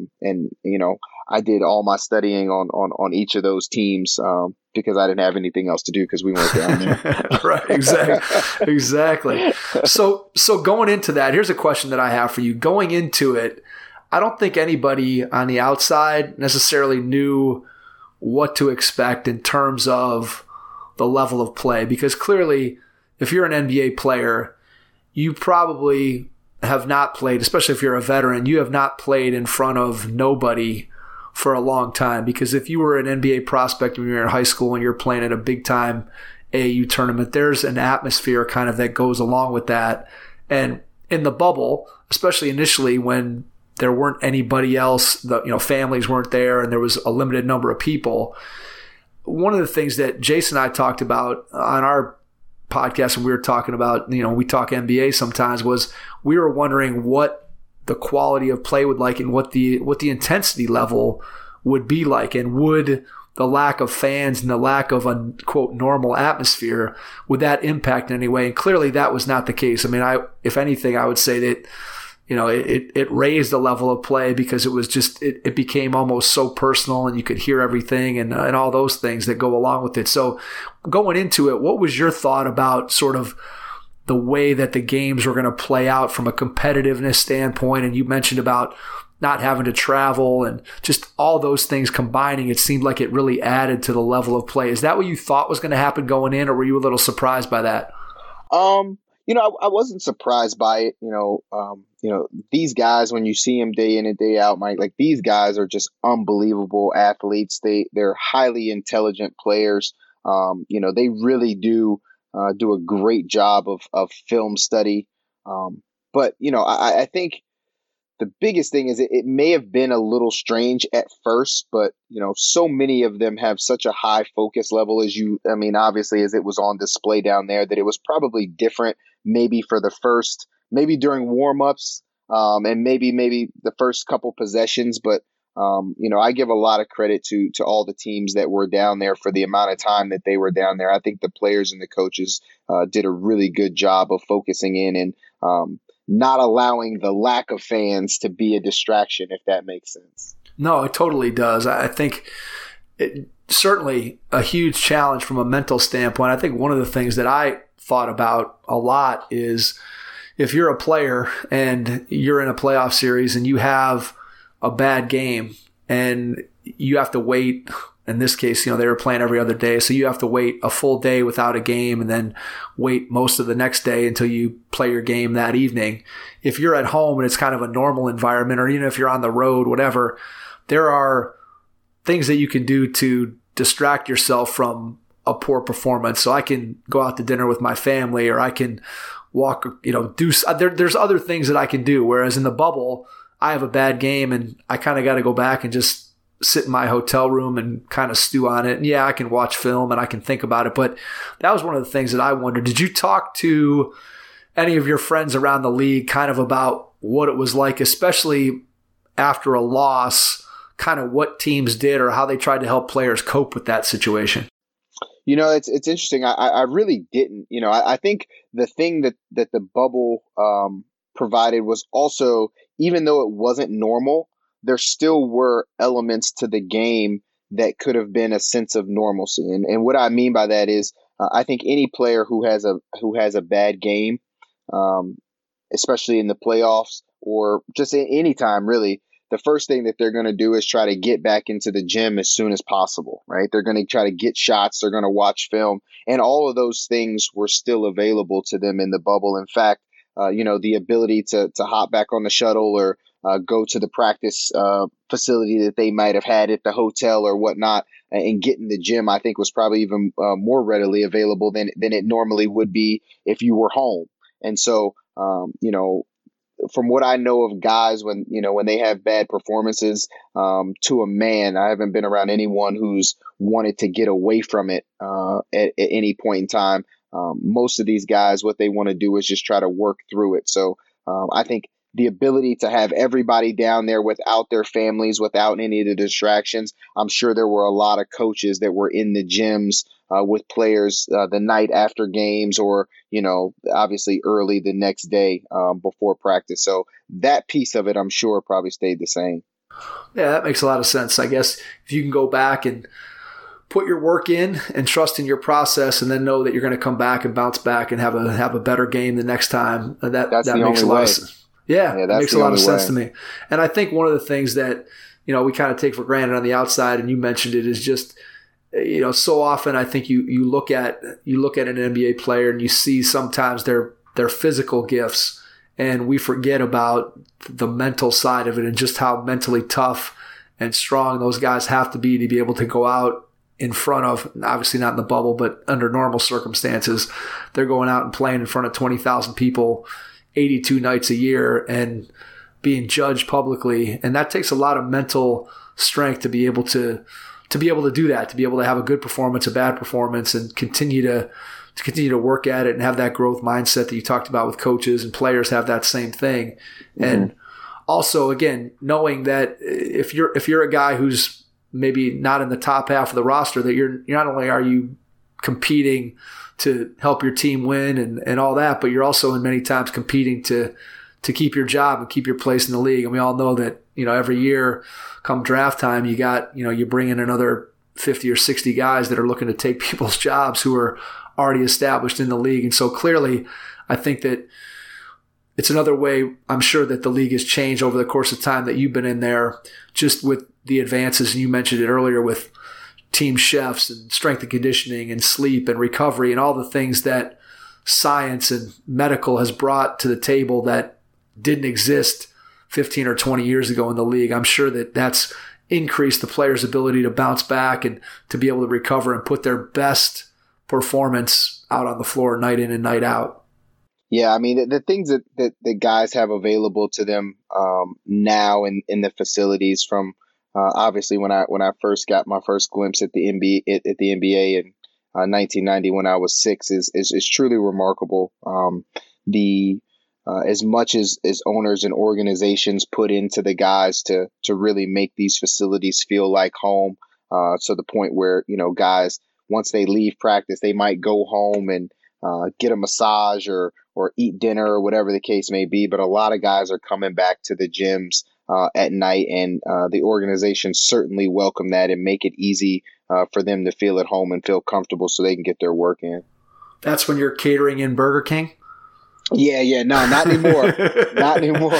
I did all my studying on each of those teams because I didn't have anything else to do because we weren't down there. Right, exactly. So going into that, here's a question that I have for you. Going into it, I don't think anybody on the outside necessarily knew what to expect in terms of the level of play, because clearly if you're an NBA player, you probably have not played, especially if you're a veteran, you have not played in front of nobody for a long time. Because if you were an NBA prospect when you were in high school and you're playing at a big time AAU tournament, there's an atmosphere kind of that goes along with that. And in the bubble, especially initially when there weren't anybody else, families weren't there and there was a limited number of people. One of the things that Jason and I talked about on our podcast when we were talking about, we talk NBA sometimes, was we were wondering what the quality of play would like and what the intensity level would be like, and would the lack of fans and the lack of a quote normal atmosphere, would that impact in any way? And clearly that was not the case. I mean, if anything, I would say that it raised the level of play because it was just it became almost so personal and you could hear everything and all those things that go along with it. So going into it, what was your thought about sort of the way that the games were going to play out from a competitiveness standpoint? And you mentioned about not having to travel and just all those things combining. It seemed like it really added to the level of play. Is that what you thought was going to happen going in, or were you a little surprised by that? I wasn't surprised by it. These guys, when you see them day in and day out, Mike, like these guys are just unbelievable athletes. They're highly intelligent players. They really do a great job of film study. But I think the biggest thing is it may have been a little strange at first, but so many of them have such a high focus level obviously as it was on display down there, that it was probably different maybe for the first, maybe during warm-ups, and maybe the first couple possessions. But, I give a lot of credit to all the teams that were down there for the amount of time that they were down there. I think the players and the coaches did a really good job of focusing in and not allowing the lack of fans to be a distraction, if that makes sense. No, it totally does. I think it certainly a huge challenge from a mental standpoint. I think one of the things that I thought about a lot is if you're a player and you're in a playoff series and you have a bad game and you have to wait. In this case, they were playing every other day, so you have to wait a full day without a game and then wait most of the next day until you play your game that evening. If you're at home and it's kind of a normal environment, or even if you're on the road, whatever, there are things that you can do to distract yourself from a poor performance. So I can go out to dinner with my family, or I can walk, there's other things that I can do. Whereas in the bubble, I have a bad game and I kind of got to go back and just sit in my hotel room and kind of stew on it. And yeah, I can watch film and I can think about it. But that was one of the things that I wondered. Did you talk to any of your friends around the league kind of about what it was like, especially after a loss, kind of what teams did or how they tried to help players cope with that situation? It's interesting. I really didn't. I think the thing that the bubble provided was also, even though it wasn't normal, there still were elements to the game that could have been a sense of normalcy. And what I mean by that is I think any player who has a bad game, especially in the playoffs or just any time really, the first thing that they're going to do is try to get back into the gym as soon as possible, right? They're going to try to get shots. They're going to watch film. And all of those things were still available to them in the bubble. In fact, the ability to hop back on the shuttle or go to the practice facility that they might have had at the hotel or whatnot and get in the gym, I think was probably even more readily available than it normally would be if you were home. And so From what I know of guys, when they have bad performances, to a man, I haven't been around anyone who's wanted to get away from it at any point in time. Most of these guys, what they want to do is just try to work through it. So I think the ability to have everybody down there without their families, without any of the distractions. I'm sure there were a lot of coaches that were in the gyms with players the night after games, or, obviously early the next day before practice. So that piece of it, I'm sure, probably stayed the same. Yeah, that makes a lot of sense. I guess if you can go back and put your work in and trust in your process, and then know that you're going to come back and bounce back and have a better game the next time, that makes a lot of sense. Yeah, it makes a lot of sense to me. And I think one of the things that, we kind of take for granted on the outside, and you mentioned it, is just, so often I think you look at an NBA player and you see sometimes their physical gifts, and we forget about the mental side of it and just how mentally tough and strong those guys have to be able to go out in front of, obviously not in the bubble, but under normal circumstances, they're going out and playing in front of 20,000 people 82 nights a year and being judged publicly. And that takes a lot of mental strength to be able to do that, to be able to have a good performance, a bad performance, and continue to work at it and have that growth mindset that you talked about with coaches, and players have that same thing. Mm-hmm. And also, again, knowing that if you're a guy who's maybe not in the top half of the roster, that you're not only are you competing to help your team win and all that, but you're also in many times competing to keep your job and keep your place in the league. And we all know that, every year come draft time, you bring in another 50 or 60 guys that are looking to take people's jobs who are already established in the league. And so clearly, I think that it's another way, I'm sure, that the league has changed over the course of time that you've been in there, just with the advances. And you mentioned it earlier with team chefs and strength and conditioning and sleep and recovery and all the things that science and medical has brought to the table that didn't exist 15 or 20 years ago in the league. I'm sure that that's increased the players' ability to bounce back and to be able to recover and put their best performance out on the floor night in and night out. Yeah, I mean, the things that the guys have available to them now in the facilities, from obviously when I first got my first glimpse at the NBA in 1990 when I was 6 is truly remarkable. As much as owners and organizations put into the guys to really make these facilities feel like home, to the point where, guys, once they leave practice, they might go home and get a massage or eat dinner or whatever the case may be. But a lot of guys are coming back to the gyms at night, and the organizations certainly welcome that and make it easy for them to feel at home and feel comfortable so they can get their work in. That's when you're catering in Burger King? Yeah, no, not anymore. Not anymore.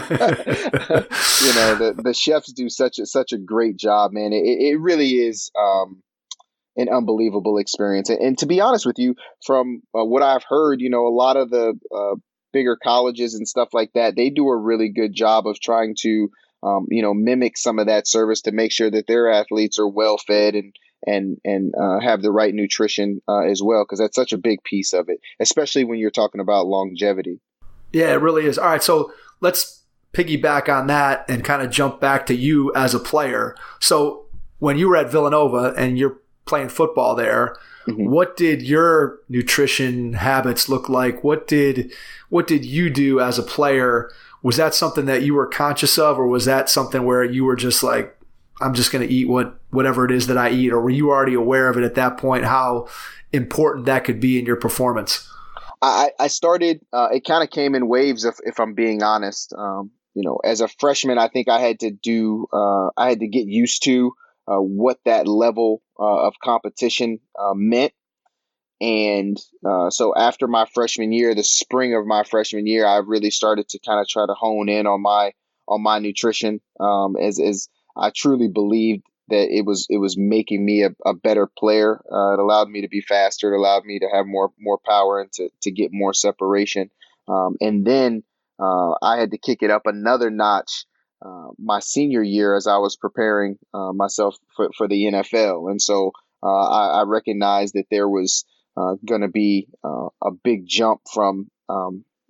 The chefs do such a great job, man. It really is an unbelievable experience. And to be honest with you, from what I've heard, a lot of the bigger colleges and stuff like that, they do a really good job of trying to, mimic some of that service to make sure that their athletes are well fed and have the right nutrition as well, because that's such a big piece of it, especially when you're talking about longevity. Yeah, it really is. All right, so let's piggyback on that and kind of jump back to you as a player. So when you were at Villanova and you're playing football there, mm-hmm. What did your nutrition habits look like? What did you do as a player? Was that something that you were conscious of, or was that something where you were just like, I'm just going to eat whatever it is that I eat? Or were you already aware of it at that point, how important that could be in your performance? I started, it kind of came in waves, if I'm being honest. As a freshman, I think I had to get used to what that level of competition meant. And so after my freshman year, the spring of my freshman year, I really started to kind of try to hone in on my nutrition, as I truly believed that it was making me a better player. It allowed me to be faster. It allowed me to have more power and to get more separation. And then I had to kick it up another notch my senior year as I was preparing myself for the NFL. And so I recognized that there was going to be a big jump from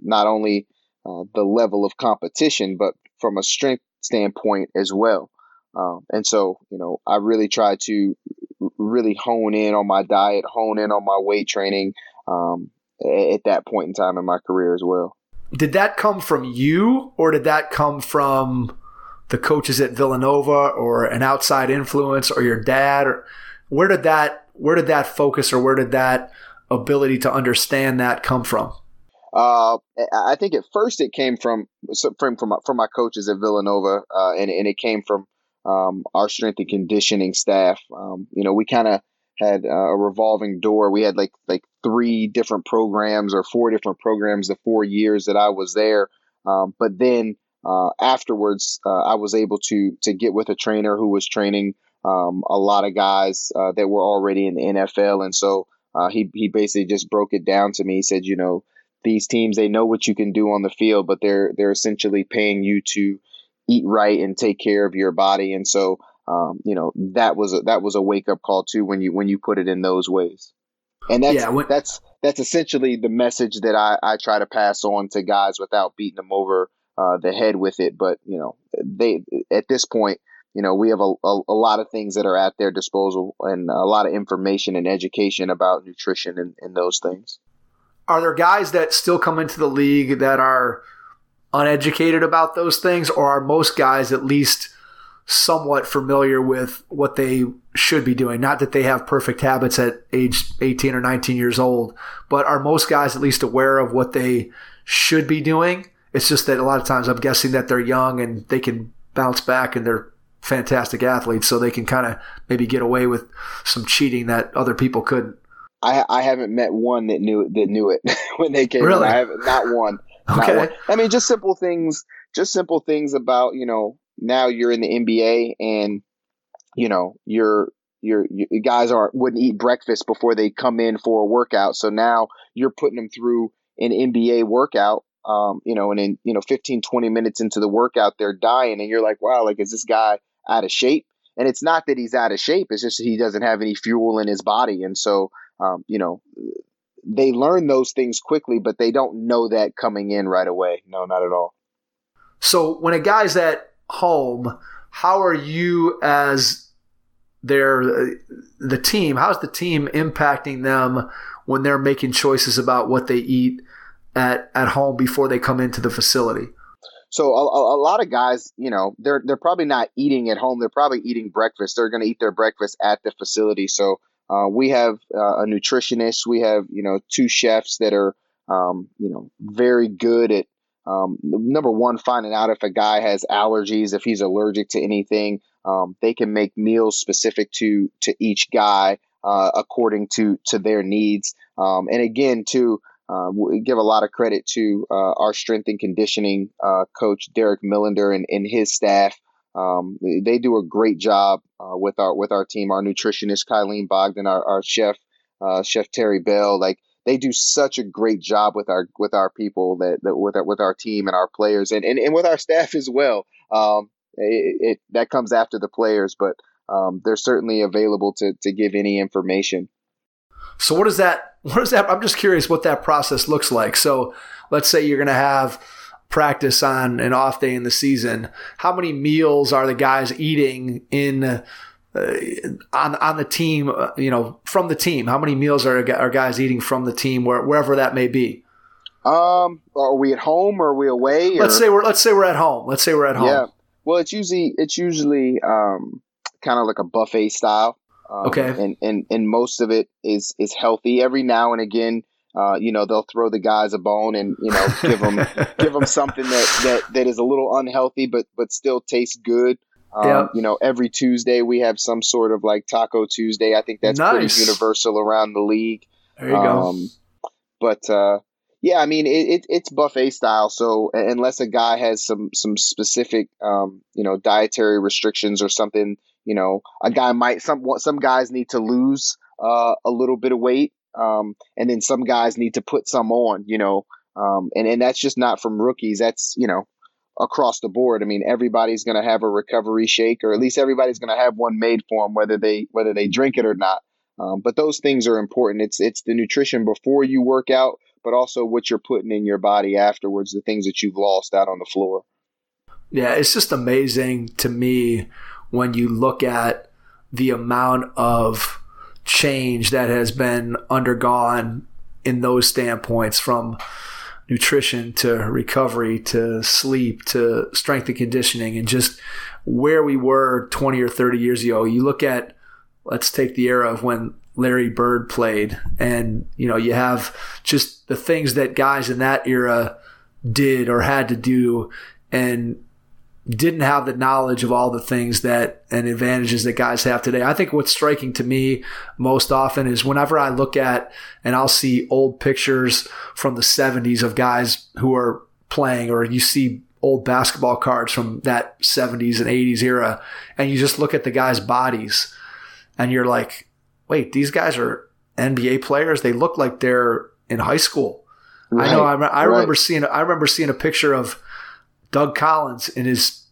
not only the level of competition, but from a strength standpoint as well. And so, I really try to really hone in on my diet, hone in on my weight training at that point in time in my career as well. Did that come from you, or did that come from the coaches at Villanova, or an outside influence, or your dad? Or where did that focus, or where did that ability to understand that come from? I think at first it came from my coaches at Villanova, and it came from our strength and conditioning staff. We kind of had a revolving door. We had like 3 different programs or 4 different programs the 4 years that I was there. But then afterwards, I was able to get with a trainer who was training a lot of guys that were already in the NFL, and so he basically just broke it down to me. He said, these teams, they know what you can do on the field, but they're essentially paying you to eat right and take care of your body. And so, that was a wake up call too when you put it in those ways. And that's essentially the message that I try to pass on to guys without beating them over the head with it. But they at this point, we have a lot of things that are at their disposal and a lot of information and education about nutrition and those things. Are there guys that still come into the league that are uneducated about those things, or are most guys at least somewhat familiar with what they should be doing? Not that they have perfect habits at age 18 or 19 years old, but are most guys at least aware of what they should be doing? It's just that a lot of times I'm guessing that they're young and they can bounce back and they're fantastic athletes, so they can kind of maybe get away with some cheating that other people couldn't. I haven't met one that knew it when they came really? in. I haven't, not one. Okay. Not one. I mean, just simple things about, now you're in the NBA and, your guys wouldn't eat breakfast before they come in for a workout. So now you're putting them through an NBA workout, and in, 15, 20 minutes into the workout, they're dying. And you're like, wow, like, is this guy out of shape? And it's not that he's out of shape. It's just he doesn't have any fuel in his body. And so, they learn those things quickly, but they don't know that coming in right away. No, not at all. So when a guy's at home, how are you as the team? How's the team impacting them when they're making choices about what they eat at home before they come into the facility? So a lot of guys, they're probably not eating at home. They're probably eating breakfast. They're going to eat their breakfast at the facility. So we have a nutritionist. We have, 2 chefs that are, very good at, number one, finding out if a guy has allergies, if he's allergic to anything. They can make meals specific to each guy according to their needs. And again, too, we give a lot of credit to our strength and conditioning coach, Derek Millender, and his staff. They do a great job with our team. Our nutritionist, Kylene Bogdan, our chef, Chef Terry Bell. Like, they do such a great job with our people, with our team and our players, and with our staff as well. That comes after the players, but they're certainly available to give any information. So what is that? I'm just curious what that process looks like. So let's say you're going to have practice on an off day in the season. How many meals are the guys eating on the team? From the team. How many meals are guys eating from the team, wherever that may be? Are we at home or are we away? Or? Let's say we're at home. Yeah. Well, it's usually kind of like a buffet style. Okay. And most of it is healthy. Every now and again, they'll throw the guys a bone and, give them something that is a little unhealthy, but still tastes good. Every Tuesday we have some sort of like Taco Tuesday. I think that's pretty universal around the league. There you go. But yeah, I mean, it's buffet style. So unless a guy has some specific, dietary restrictions or something, a guy some guys need to lose a little bit of weight. And then some guys need to put some on, and that's just not from rookies. That's, across the board. I mean, everybody's going to have a recovery shake, or at least everybody's going to have one made for them, whether they drink it or not. But those things are important. It's the nutrition before you work out, but also what you're putting in your body afterwards, the things that you've lost out on the floor. Yeah, it's just amazing to me when you look at the amount of change that has been undergone in those standpoints, from nutrition to recovery to sleep to strength and conditioning, and just where we were 20 or 30 years ago. You look at, let's take the era of when Larry Bird played, and you have just the things that guys in that era did or had to do, and didn't have the knowledge of all the things that and advantages that guys have today. I think what's striking to me most often is whenever I look at and I'll see old pictures from the 70s of guys who are playing, or you see old basketball cards from that 70s and 80s era, and you just look at the guys' bodies and you're like, wait, these guys are NBA players? They look like they're in high school. Right. I remember seeing a picture of Doug Collins in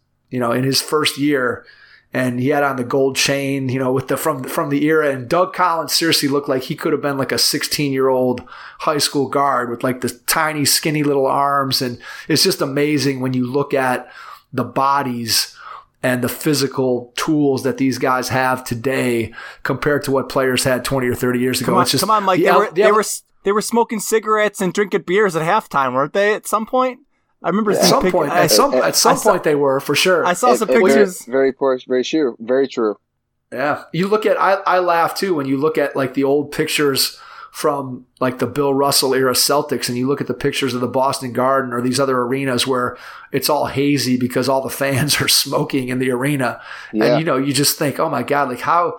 his first year, and he had on the gold chain, with the from the era. And Doug Collins seriously looked like he could have been like a 16-year-old high school guard with like the tiny, skinny little arms. And it's just amazing when you look at the bodies and the physical tools that these guys have today compared to what players had 20 or 30 years ago. Come on, Mike. They were smoking cigarettes and drinking beers at halftime, weren't they? At some point. I remember at some point they were, for sure. I saw some pictures. Very true. Very true. Yeah. You look at, I laugh too when you look at like the old pictures from like the Bill Russell era Celtics, and you look at the pictures of the Boston Garden or these other arenas where it's all hazy because all the fans are smoking in the arena. Yeah. And you just think, oh my God, like how,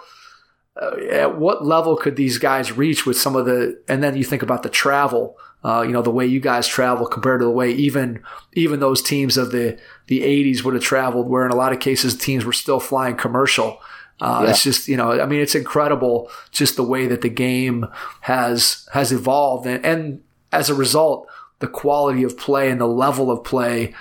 at what level could these guys reach with some of and then you think about the travel, the way you guys travel compared to the way even those teams of the 80s would have traveled, where in a lot of cases teams were still flying commercial. It's just, it's incredible just the way that the game has evolved. And as a result, the quality of play and the level of play,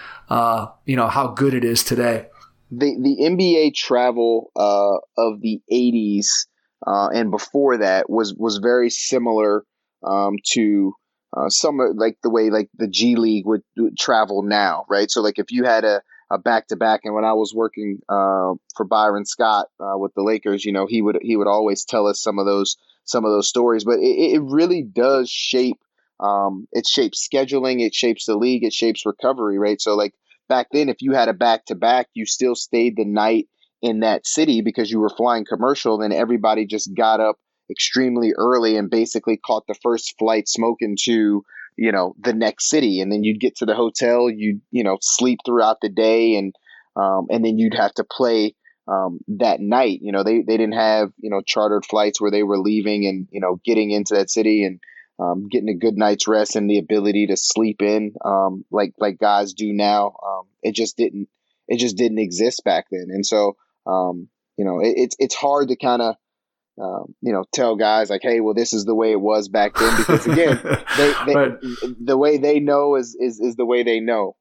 how good it is today. The NBA travel of the 80s and before that was very similar to some like the way like the G League would travel now, right? So like if you had a back-to-back, and when I was working for Byron Scott with the Lakers, he would always tell us some of those stories. But it really does shape. It shapes scheduling. It shapes the league. It shapes recovery, right? So like back then, if you had a back-to-back, you still stayed the night in that city because you were flying commercial. Then everybody just got up extremely early and basically caught the first flight smoking to the next city, and then you'd get to the hotel, you'd sleep throughout the day, and then you'd have to play that night. They didn't have chartered flights where they were leaving and getting into that city and getting a good night's rest and the ability to sleep in like guys do now. It just didn't exist back then, and so it's hard to kind of tell guys like, hey, well, this is the way it was back then, because again, right. The way they know is the way they know.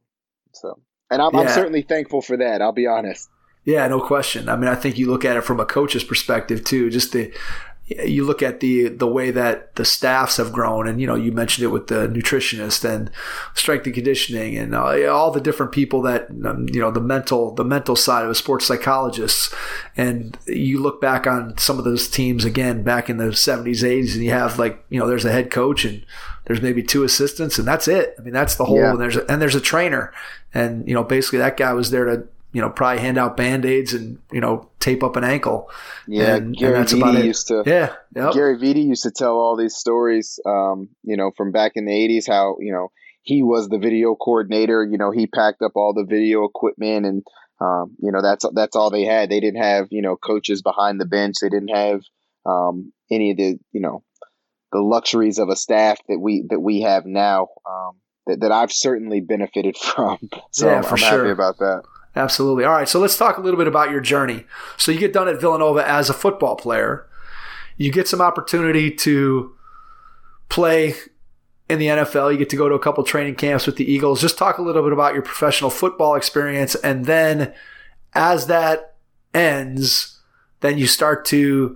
I'm certainly thankful for that. I'll be honest. Yeah, no question. I mean, I think you look at it from a coach's perspective too. Just you look at the way that the staffs have grown, and you mentioned it with the nutritionist and strength and conditioning and all the different people that the mental side of a sports psychologist. And you look back on some of those teams again back in the 70s, 80s, and you have there's a head coach and there's maybe two assistants, and that's it. I mean, that's the whole. Yeah. And there's a trainer, and basically that guy was there to probably hand out Band-Aids and, tape up an ankle. Yeah, Gary Vitti used to. Yeah, yep. Gary Vitti used to tell all these stories, from back in the 80s, how, he was the video coordinator. He packed up all the video equipment, and, that's all they had. They didn't have, coaches behind the bench. They didn't have any of the, the luxuries of a staff that we have now, that I've certainly benefited from. So yeah, I'm happy about that. Absolutely. All right, so let's talk a little bit about your journey. So you get done at Villanova as a football player. You get some opportunity to play in the NFL. You get to go to a couple training camps with the Eagles. Just talk a little bit about your professional football experience, and then as that ends, then you start to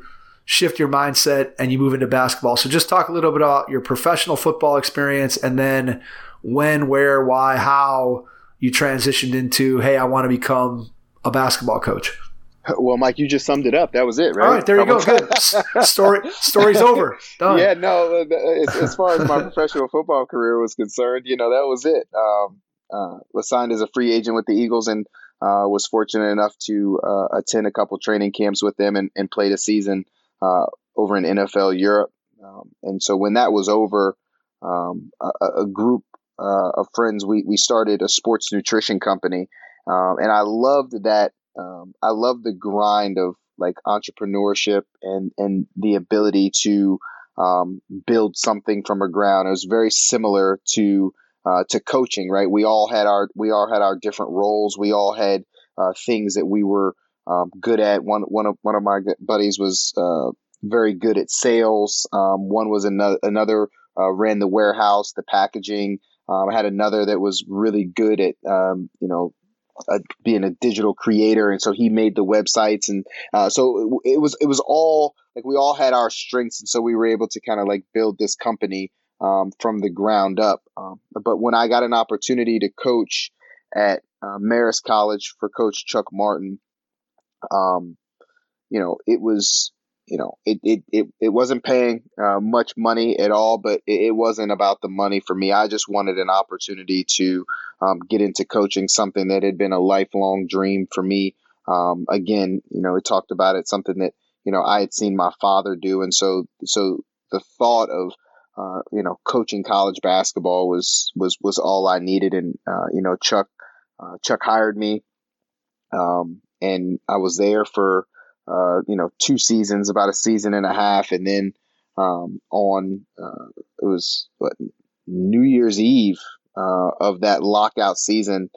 shift your mindset and you move into basketball. So just talk a little bit about your professional football experience and then when, where, why, how you transitioned into, hey, I want to become a basketball coach. Well, Mike, you just summed it up. That was it, right? All right, there you go. Good. Story's over. Done. Yeah, no, as far as my professional football career was concerned, that was it. Was signed as a free agent with the Eagles and was fortunate enough to attend a couple training camps with them and played a season over in NFL Europe. And so when that was over, a group of friends, we started a sports nutrition company. And I loved that. I loved the grind of like entrepreneurship and the ability to build something from a ground. It was very similar to coaching, right? We all had our different roles. We all had things that we were good at. One of my buddies was very good at sales. One was another ran the warehouse, the packaging. I had another that was really good at being a digital creator, and so he made the websites, and so it was all like we all had our strengths, and so we were able to kind of like build this company from the ground up. But when I got an opportunity to coach at Marist College for Coach Chuck Martin, it was. It wasn't paying much money at all, but it wasn't about the money for me. I just wanted an opportunity to get into coaching, something that had been a lifelong dream for me. Again, we talked about it, something that, I had seen my father do. And so the thought of, coaching college basketball was all I needed. And, Chuck hired me and I was there for 2 seasons, about a season and a half. And then it was New Year's Eve of that lockout season,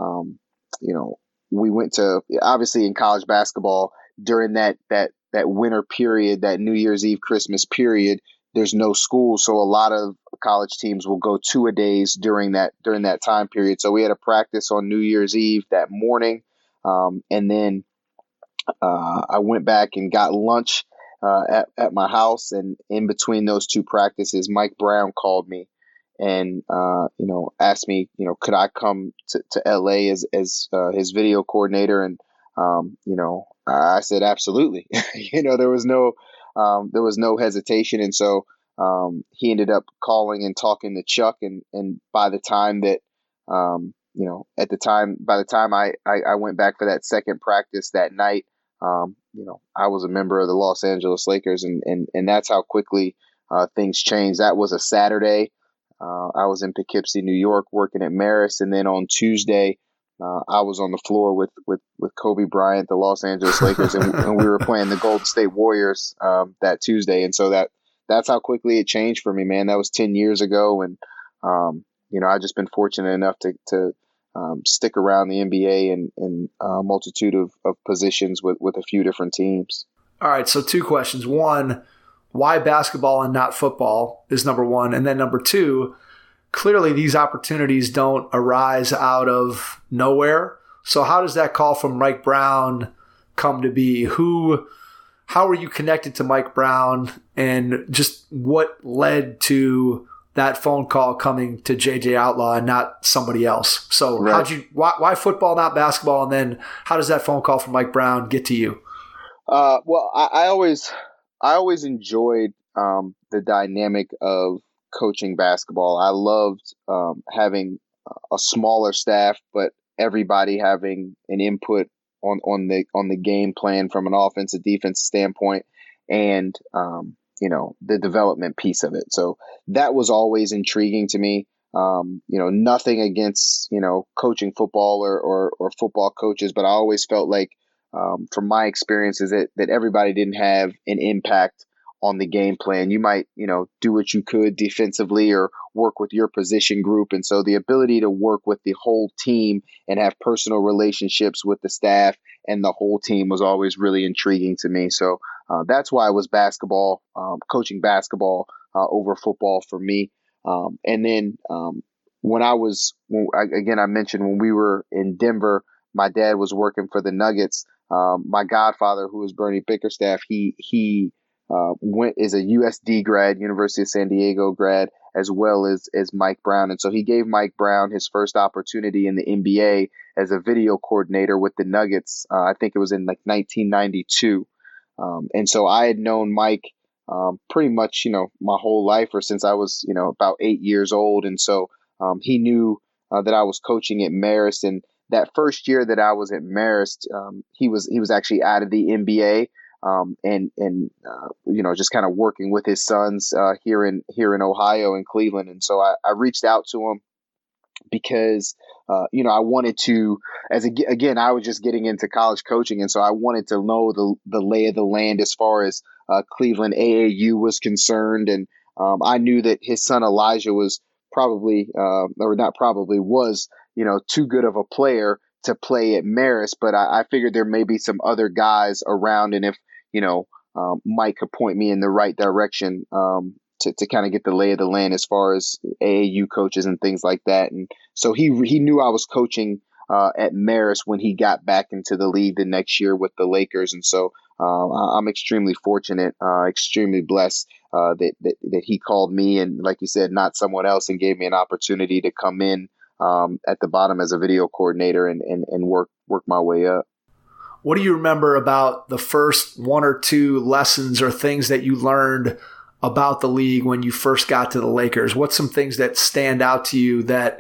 we went to, obviously in college basketball during that winter period, that New Year's Eve, Christmas period, there's no school. So a lot of college teams will go 2-a-days during that time period. So we had a practice on New Year's Eve that morning. And then I went back and got lunch at my house, and in between those 2 practices, Mike Brown called me and asked me, could I come to LA as his video coordinator? And I said absolutely. There was no hesitation, and so he ended up calling and talking to Chuck, and by the time that by the time I went back for that second practice that night, I was a member of the Los Angeles Lakers, and that's how quickly things changed. That was a Saturday. I was in Poughkeepsie, New York, working at Marist, and then on Tuesday, I was on the floor with Kobe Bryant, the Los Angeles Lakers, and we were playing the Golden State Warriors that Tuesday, and so that's how quickly it changed for me, man. That was 10 years ago, and I've just been fortunate enough to stick around the NBA in a multitude of positions with a few different teams. All right, so 2 questions. One, why basketball and not football is number 1. And then number 2, clearly these opportunities don't arise out of nowhere. So how does that call from Mike Brown come to be? How were you connected to Mike Brown, and just what led to that phone call coming to JJ Outlaw and not somebody else? So right. Why football, not basketball? And then how does that phone call from Mike Brown get to you? Well, I always enjoyed the dynamic of coaching basketball. I loved having a smaller staff, but everybody having an input on the game plan from an offensive defensive standpoint, and the development piece of it. So that was always intriguing to me. Nothing against coaching football or football coaches, but I always felt like from my experiences that everybody didn't have an impact on the game plan. You might, do what you could defensively or work with your position group. And so the ability to work with the whole team and have personal relationships with the staff and the whole team was always really intriguing to me. So that's why it was basketball, coaching basketball over football for me. And then I mentioned when we were in Denver, my dad was working for the Nuggets. My godfather, who was Bernie Bickerstaff, he is a USD grad, University of San Diego grad, as well as Mike Brown. And so he gave Mike Brown his first opportunity in the NBA as a video coordinator with the Nuggets. I think it was in like 1992. And so I had known Mike pretty much, my whole life, or since I was, about 8 years old. And so he knew that I was coaching at Marist. And that first year that I was at Marist, he was actually out of the NBA. Just kind of working with his sons here in Ohio and Cleveland. And so I reached out to him because, I wanted to, again, I was just getting into college coaching. And so I wanted to know the lay of the land as far as Cleveland AAU was concerned. And I knew that his son Elijah was was too good of a player to play at Marist. But I figured there may be some other guys around. And if, Mike could point me in the right direction to kind of get the lay of the land as far as AAU coaches and things like that. And so he knew I was coaching at Marist when he got back into the league the next year with the Lakers. And so I'm extremely fortunate, extremely blessed that he called me, and like you said, not someone else, and gave me an opportunity to come in at the bottom as a video coordinator and work my way up. What do you remember about the first one or two lessons or things that you learned about the league when you first got to the Lakers? What's some things that stand out to you that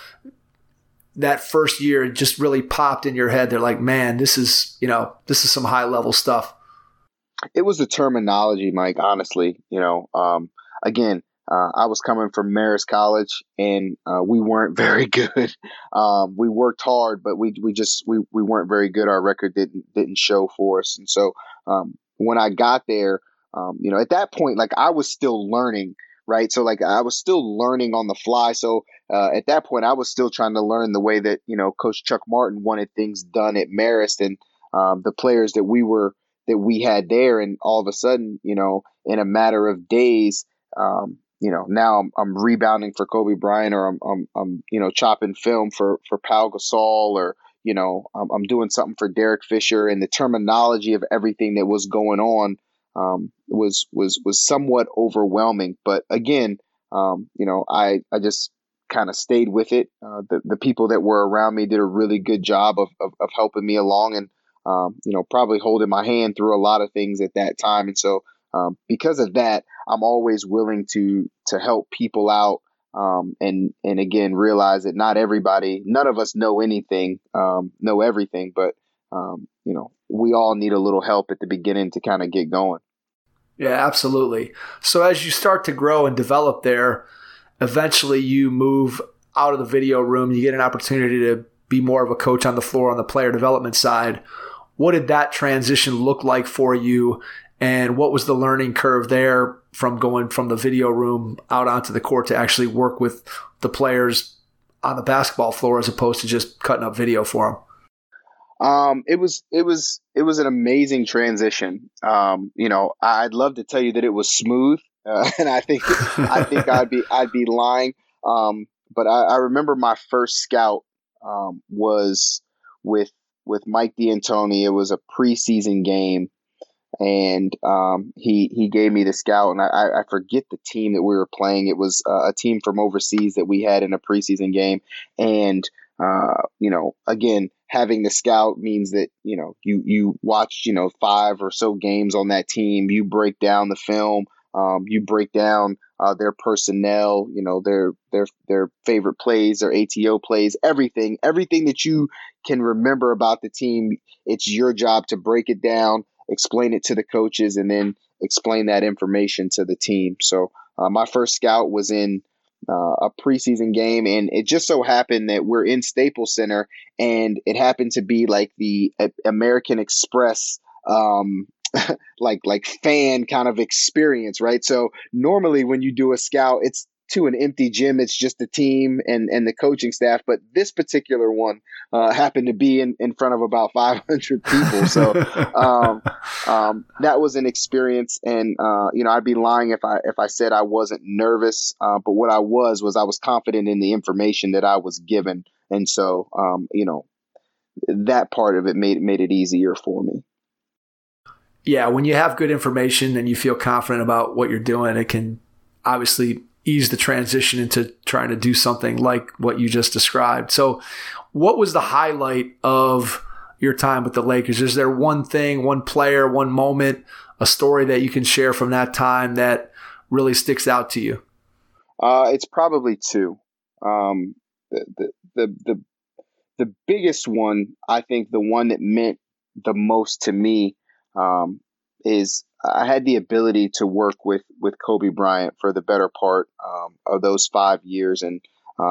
first year just really popped in your head? They're like, man, this is some high level stuff. It was the terminology, Mike, honestly. Again, I was coming from Marist College, and we weren't very good. We worked hard, but we weren't very good. Our record didn't show for us. And so when I got there, at that point, like, I was still learning, right? So like, I was still learning on the fly. So at that point, I was still trying to learn the way that, Coach Chuck Martin wanted things done at Marist, and the players that we had there. And all of a sudden, in a matter of days, now I'm rebounding for Kobe Bryant, or I'm chopping film for Pau Gasol, or I'm doing something for Derek Fisher, and the terminology of everything that was going on was somewhat overwhelming. But again, I just kind of stayed with it. The people that were around me did a really good job of helping me along, and probably holding my hand through a lot of things at that time. And so because of that, I'm always willing to help people out, and again, realize that none of us know anything, know everything, but we all need a little help at the beginning to kind of get going. Yeah, absolutely. So as you start to grow and develop there, eventually you move out of the video room, you get an opportunity to be more of a coach on the floor on the player development side. What did that transition look like for you? And what was the learning curve there from going from the video room out onto the court to actually work with the players on the basketball floor as opposed to just cutting up video for them? It was an amazing transition. I'd love to tell you that it was smooth, and I think I'd be lying. But I remember my first scout was with Mike D'Antoni. It was a preseason game, and he gave me the scout, and I forget the team that we were playing. It was a team from overseas that we had in a preseason game, and again, having the scout means that you watch 5 or so games on that team. You break down the film. You break down their personnel, their favorite plays, their ATO plays, everything that you can remember about the team. It's your job to break it down, explain it to the coaches, and then explain that information to the team. So my first scout was in a preseason game, and it just so happened that we're in Staples Center, and it happened to be like the American Express like fan kind of experience, right? So normally when you do a scout, it's to an empty gym. It's just the team and the coaching staff. But this particular one happened to be in front of about 500 people. So that was an experience. And, I'd be lying if I said I wasn't nervous. But what I was confident in the information that I was given. And so, that part of it made it easier for me. yeah, when you have good information and you feel confident about what you're doing, it can obviously ease the transition into trying to do something like what you just described. So what was the highlight of your time with the Lakers? Is there one thing, one player, one moment, a story that you can share from that time that really sticks out to you? It's probably two. The biggest one, I think the one that meant the most to me, is I had the ability to work with Kobe Bryant for the better part of those 5 years. And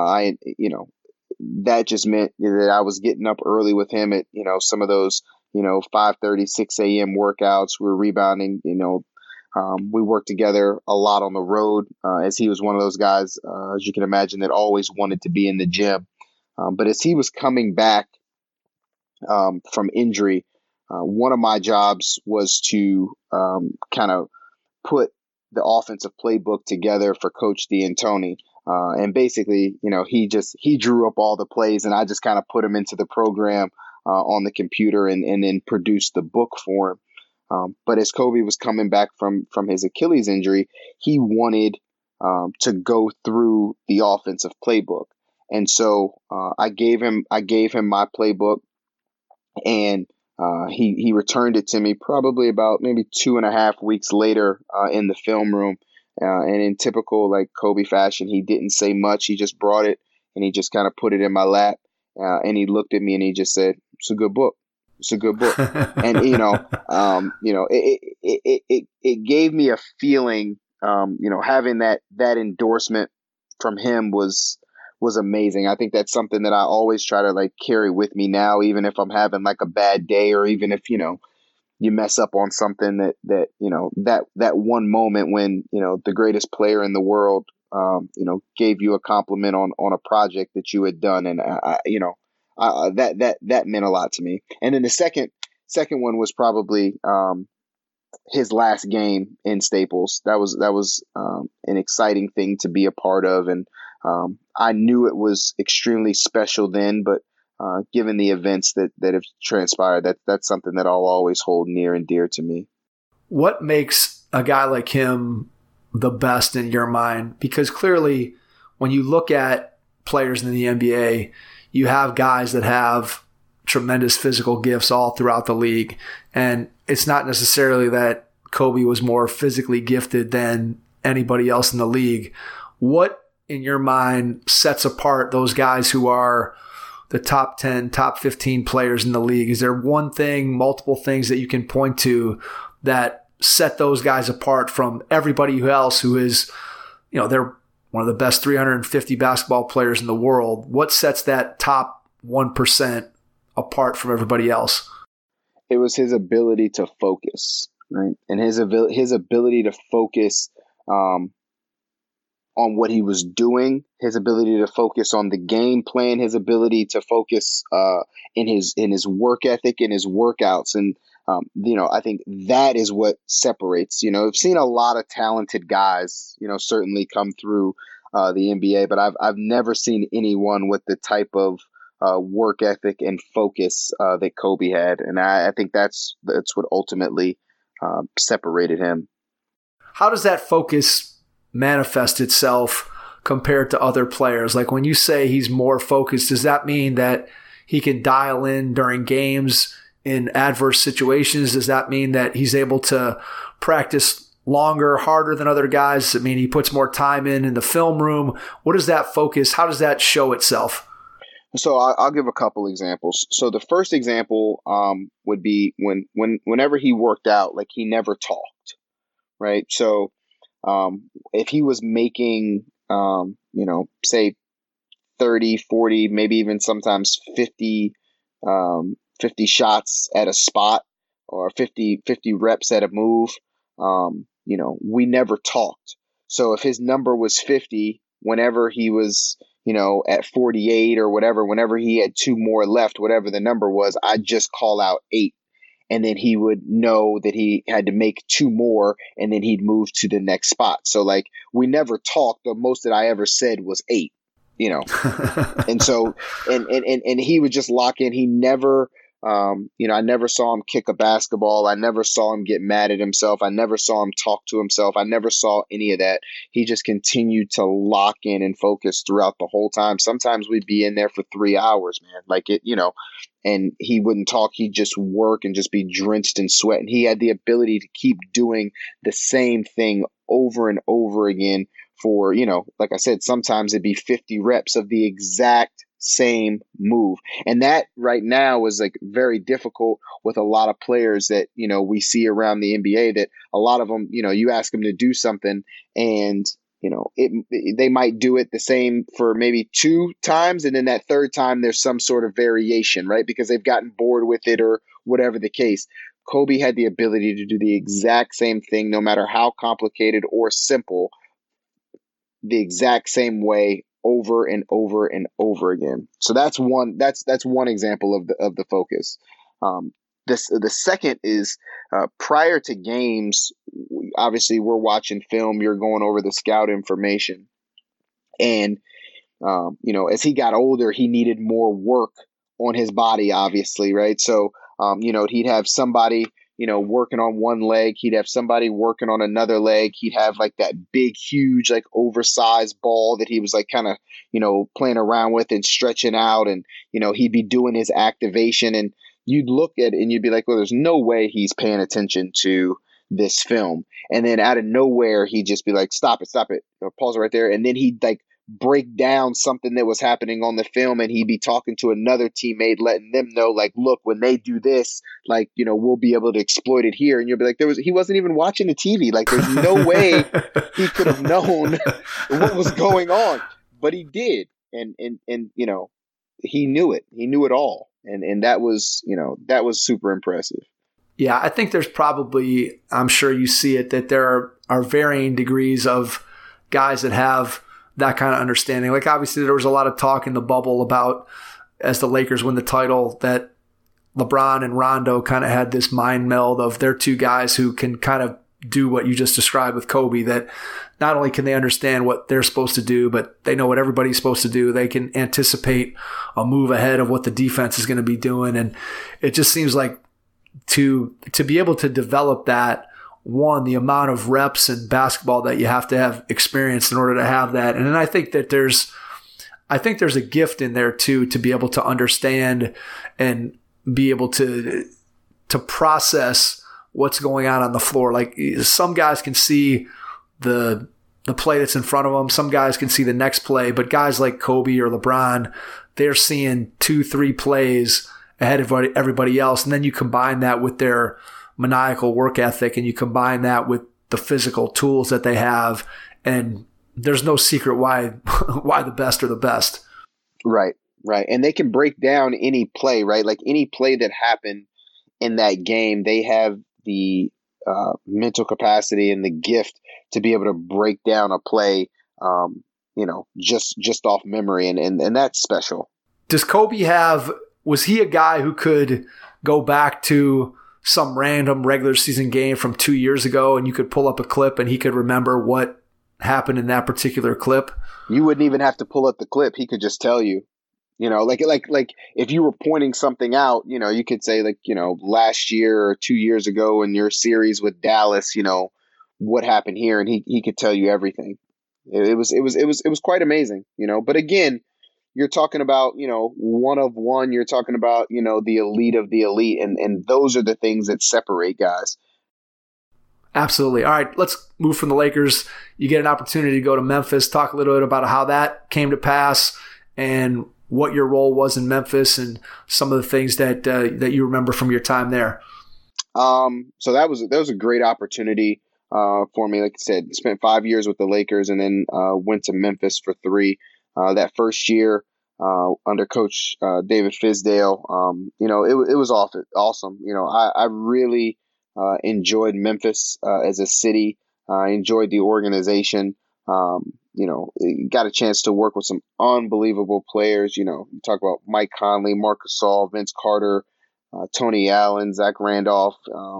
that just meant that I was getting up early with him at, some of those, 5:30, 6 a.m. workouts. We were rebounding, we worked together a lot on the road, as he was one of those guys, as you can imagine, that always wanted to be in the gym. But as he was coming back from injury, one of my jobs was to kind of put the offensive playbook together for Coach D'Antoni. And basically, he drew up all the plays, and I just kind of put them into the program on the computer and then produced the book for him. But as Kobe was coming back from his Achilles injury, he wanted to go through the offensive playbook. And so I gave him my playbook, and he returned it to me probably about maybe 2.5 weeks later in the film room. And in typical like Kobe fashion, he didn't say much. He just brought it and he just kind of put it in my lap. And he looked at me and he just said, "It's a good book. It's a good book." And it gave me a feeling. Having that endorsement from him was amazing. I think that's something that I always try to like carry with me now, even if I'm having like a bad day, or even if, you mess up on something that one moment when, the greatest player in the world, gave you a compliment on a project that you had done. And that meant a lot to me. And then the second one was probably, his last game in Staples. That was an exciting thing to be a part of. And, I knew it was extremely special then, but given the events that have transpired, that's something that I'll always hold near and dear to me. What makes a guy like him the best in your mind? Because clearly, when you look at players in the NBA, you have guys that have tremendous physical gifts all throughout the league. And it's not necessarily that Kobe was more physically gifted than anybody else in the league. What, in your mind, sets apart those guys who are the top 10, top 15 players in the league? Is there one thing, multiple things that you can point to that set those guys apart from everybody else who is, they're one of the best 350 basketball players in the world? What sets that top 1% apart from everybody else? It was his ability to focus, right? And his ability to focus on what he was doing, his ability to focus on the game plan, his ability to focus in his work ethic, in his workouts. And, I think that is what separates. I've seen a lot of talented guys, certainly come through the NBA, but I've never seen anyone with the type of work ethic and focus that Kobe had. And I think that's what ultimately separated him. How does that focus manifest itself compared to other players? Like when you say he's more focused, does that mean that he can dial in during games in adverse situations? Does that mean that he's able to practice longer, harder than other guys? Does it mean he puts more time in the film room? What is that focus? How does that show itself? So I'll give a couple examples. So the first example would be whenever he worked out, like he never talked, right? So if he was making, say 30, 40, maybe even sometimes 50 shots at a spot, or 50 reps at a move, we never talked. So if his number was 50, whenever he was, at 48 or whatever, whenever he had 2 more left, whatever the number was, I'd just call out 8. And then he would know that he had to make 2 more, and then he'd move to the next spot. So like we never talked. The most that I ever said was 8, And so, and he would just lock in. He never I never saw him kick a basketball. I never saw him get mad at himself. I never saw him talk to himself. I never saw any of that. He just continued to lock in and focus throughout the whole time. Sometimes we'd be in there for 3 hours, man. And he wouldn't talk. He'd just work and just be drenched in sweat. And he had the ability to keep doing the same thing over and over again for, like I said, sometimes it'd be 50 reps of the exact same move. And that right now is like very difficult with a lot of players that, we see around the NBA, that a lot of them, you ask them to do something and, they might do it the same for maybe 2 times. And then that 3rd time, there's some sort of variation, right? Because they've gotten bored with it or whatever the case. Kobe had the ability to do the exact same thing, no matter how complicated or simple, the exact same way over and over and over again. So that's one example of the focus. The second is prior to games, obviously we're watching film, you're going over the scout information. And, as he got older, he needed more work on his body, obviously, right? So, he'd have somebody, working on one leg. He'd have somebody working on another leg. He'd have like that big, huge, like oversized ball that he was like kind of, playing around with and stretching out. And, he'd be doing his activation, and you'd look at it and you'd be like, well, there's no way he's paying attention to this film. And then out of nowhere, he'd just be like, stop it, pause it right there. And then he'd like break down something that was happening on the film, and he'd be talking to another teammate, letting them know, like, look, when they do this, like, we'll be able to exploit it here. And you'll be like, he wasn't even watching the TV. Like, there's no way he could have known what was going on, but he did. And he knew it. He knew it all. And that was super impressive. Yeah, I think there's probably, I'm sure you see it, that there are varying degrees of guys that have that kind of understanding. Like, obviously there was a lot of talk in the bubble about, as the Lakers win the title, that LeBron and Rondo kind of had this mind meld of they're 2 guys who can kind of do what you just described with Kobe, that not only can they understand what they're supposed to do, but they know what everybody's supposed to do. They can anticipate a move ahead of what the defense is going to be doing. And it just seems like to be able to develop that, one, the amount of reps in basketball that you have to have experience in order to have that. And then I think there's a gift in there too, to be able to understand and be able to process what's going on the floor. Like, some guys can see the play that's in front of them. Some guys can see the next play, but guys like Kobe or LeBron, they're seeing 2-3 plays ahead of everybody else. And then you combine that with their maniacal work ethic, and you combine that with the physical tools that they have, and there's no secret why the best are the best. Right. And they can break down any play, right? Like any play that happened in that game, they have the mental capacity and the gift to be able to break down a play, just off memory. And that's special. Does Kobe was he a guy who could go back to some random regular season game from 2 years ago and you could pull up a clip and he could remember what happened in that particular clip? You wouldn't even have to pull up the clip. He could just tell you. Like if you were pointing something out, you could say, like, last year or 2 years ago in your series with Dallas, what happened here, and he could tell you everything. It was quite amazing, But again, you're talking about, one of one. You're talking about, the elite of the elite, and those are the things that separate guys. Absolutely. All right, let's move from the Lakers. You get an opportunity to go to Memphis. Talk a little bit about how that came to pass and what your role was in Memphis and some of the things that you remember from your time there. So that was a great opportunity for me. Like I said, spent 5 years with the Lakers and then went to Memphis for 3. That first year under Coach David Fizdale, it was awesome. I really enjoyed Memphis as a city. I enjoyed the organization. Got a chance to work with some unbelievable players. You talk about Mike Conley, Marc Gasol, Vince Carter, Tony Allen, Zach Randolph.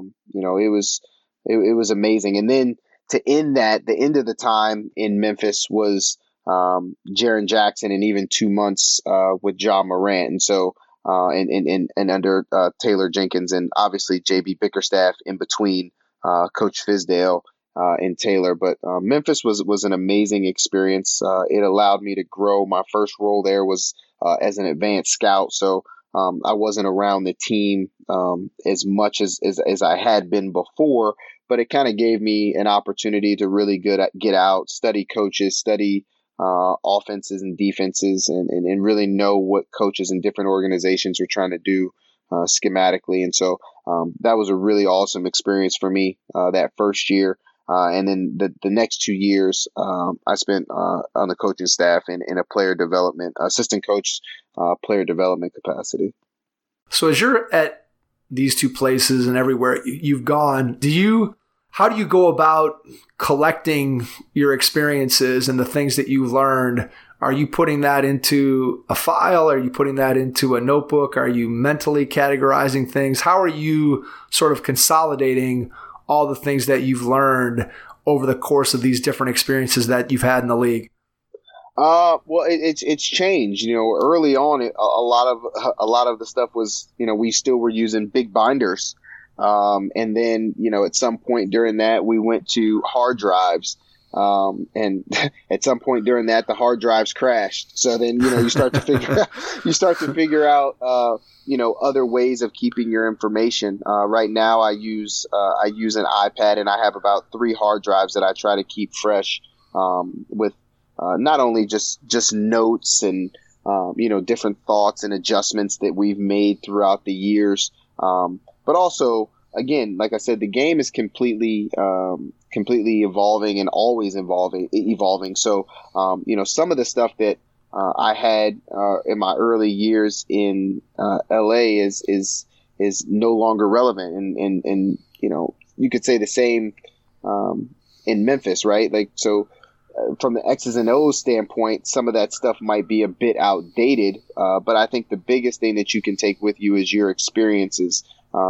It was amazing. And then to end that, the end of the time in Memphis was Jaren Jackson, and even 2 months with Ja Morant. And so and under Taylor Jenkins, and obviously JB Bickerstaff in between Coach Fizdale and Taylor. But Memphis was an amazing experience. It allowed me to grow. My first role there was as an advanced scout, so I wasn't around the team as much as I had been before, but it kind of gave me an opportunity to really get out, study coaches, study offenses and defenses, and really know what coaches in different organizations are trying to do schematically. And so that was a really awesome experience for me that first year. And then the next 2 years, I spent on the coaching staff in a player development, assistant coach, player development capacity. So as you're at these two places and everywhere you've gone, how do you go about collecting your experiences and the things that you learned? Are you putting that into a file? Are you putting that into a notebook? Are you mentally categorizing things? How are you sort of consolidating all the things that you've learned over the course of these different experiences that you've had in the league? Well, it's changed. Early on, a lot of the stuff was, we still were using big binders. And then, at some point during that, we went to hard drives. And at some point during that, the hard drives crashed. So then, you start to figure out, other ways of keeping your information. Right now I use an iPad, and I have about 3 hard drives that I try to keep fresh, with, not only just notes and, different thoughts and adjustments that we've made throughout the years. But also, again, like I said, the game is completely evolving and always evolving. So, some of the stuff that I had in my early years in LA is no longer relevant, and you could say the same in Memphis, right? Like, so from the X's and O's standpoint, some of that stuff might be a bit outdated, but I think the biggest thing that you can take with you is your experiences.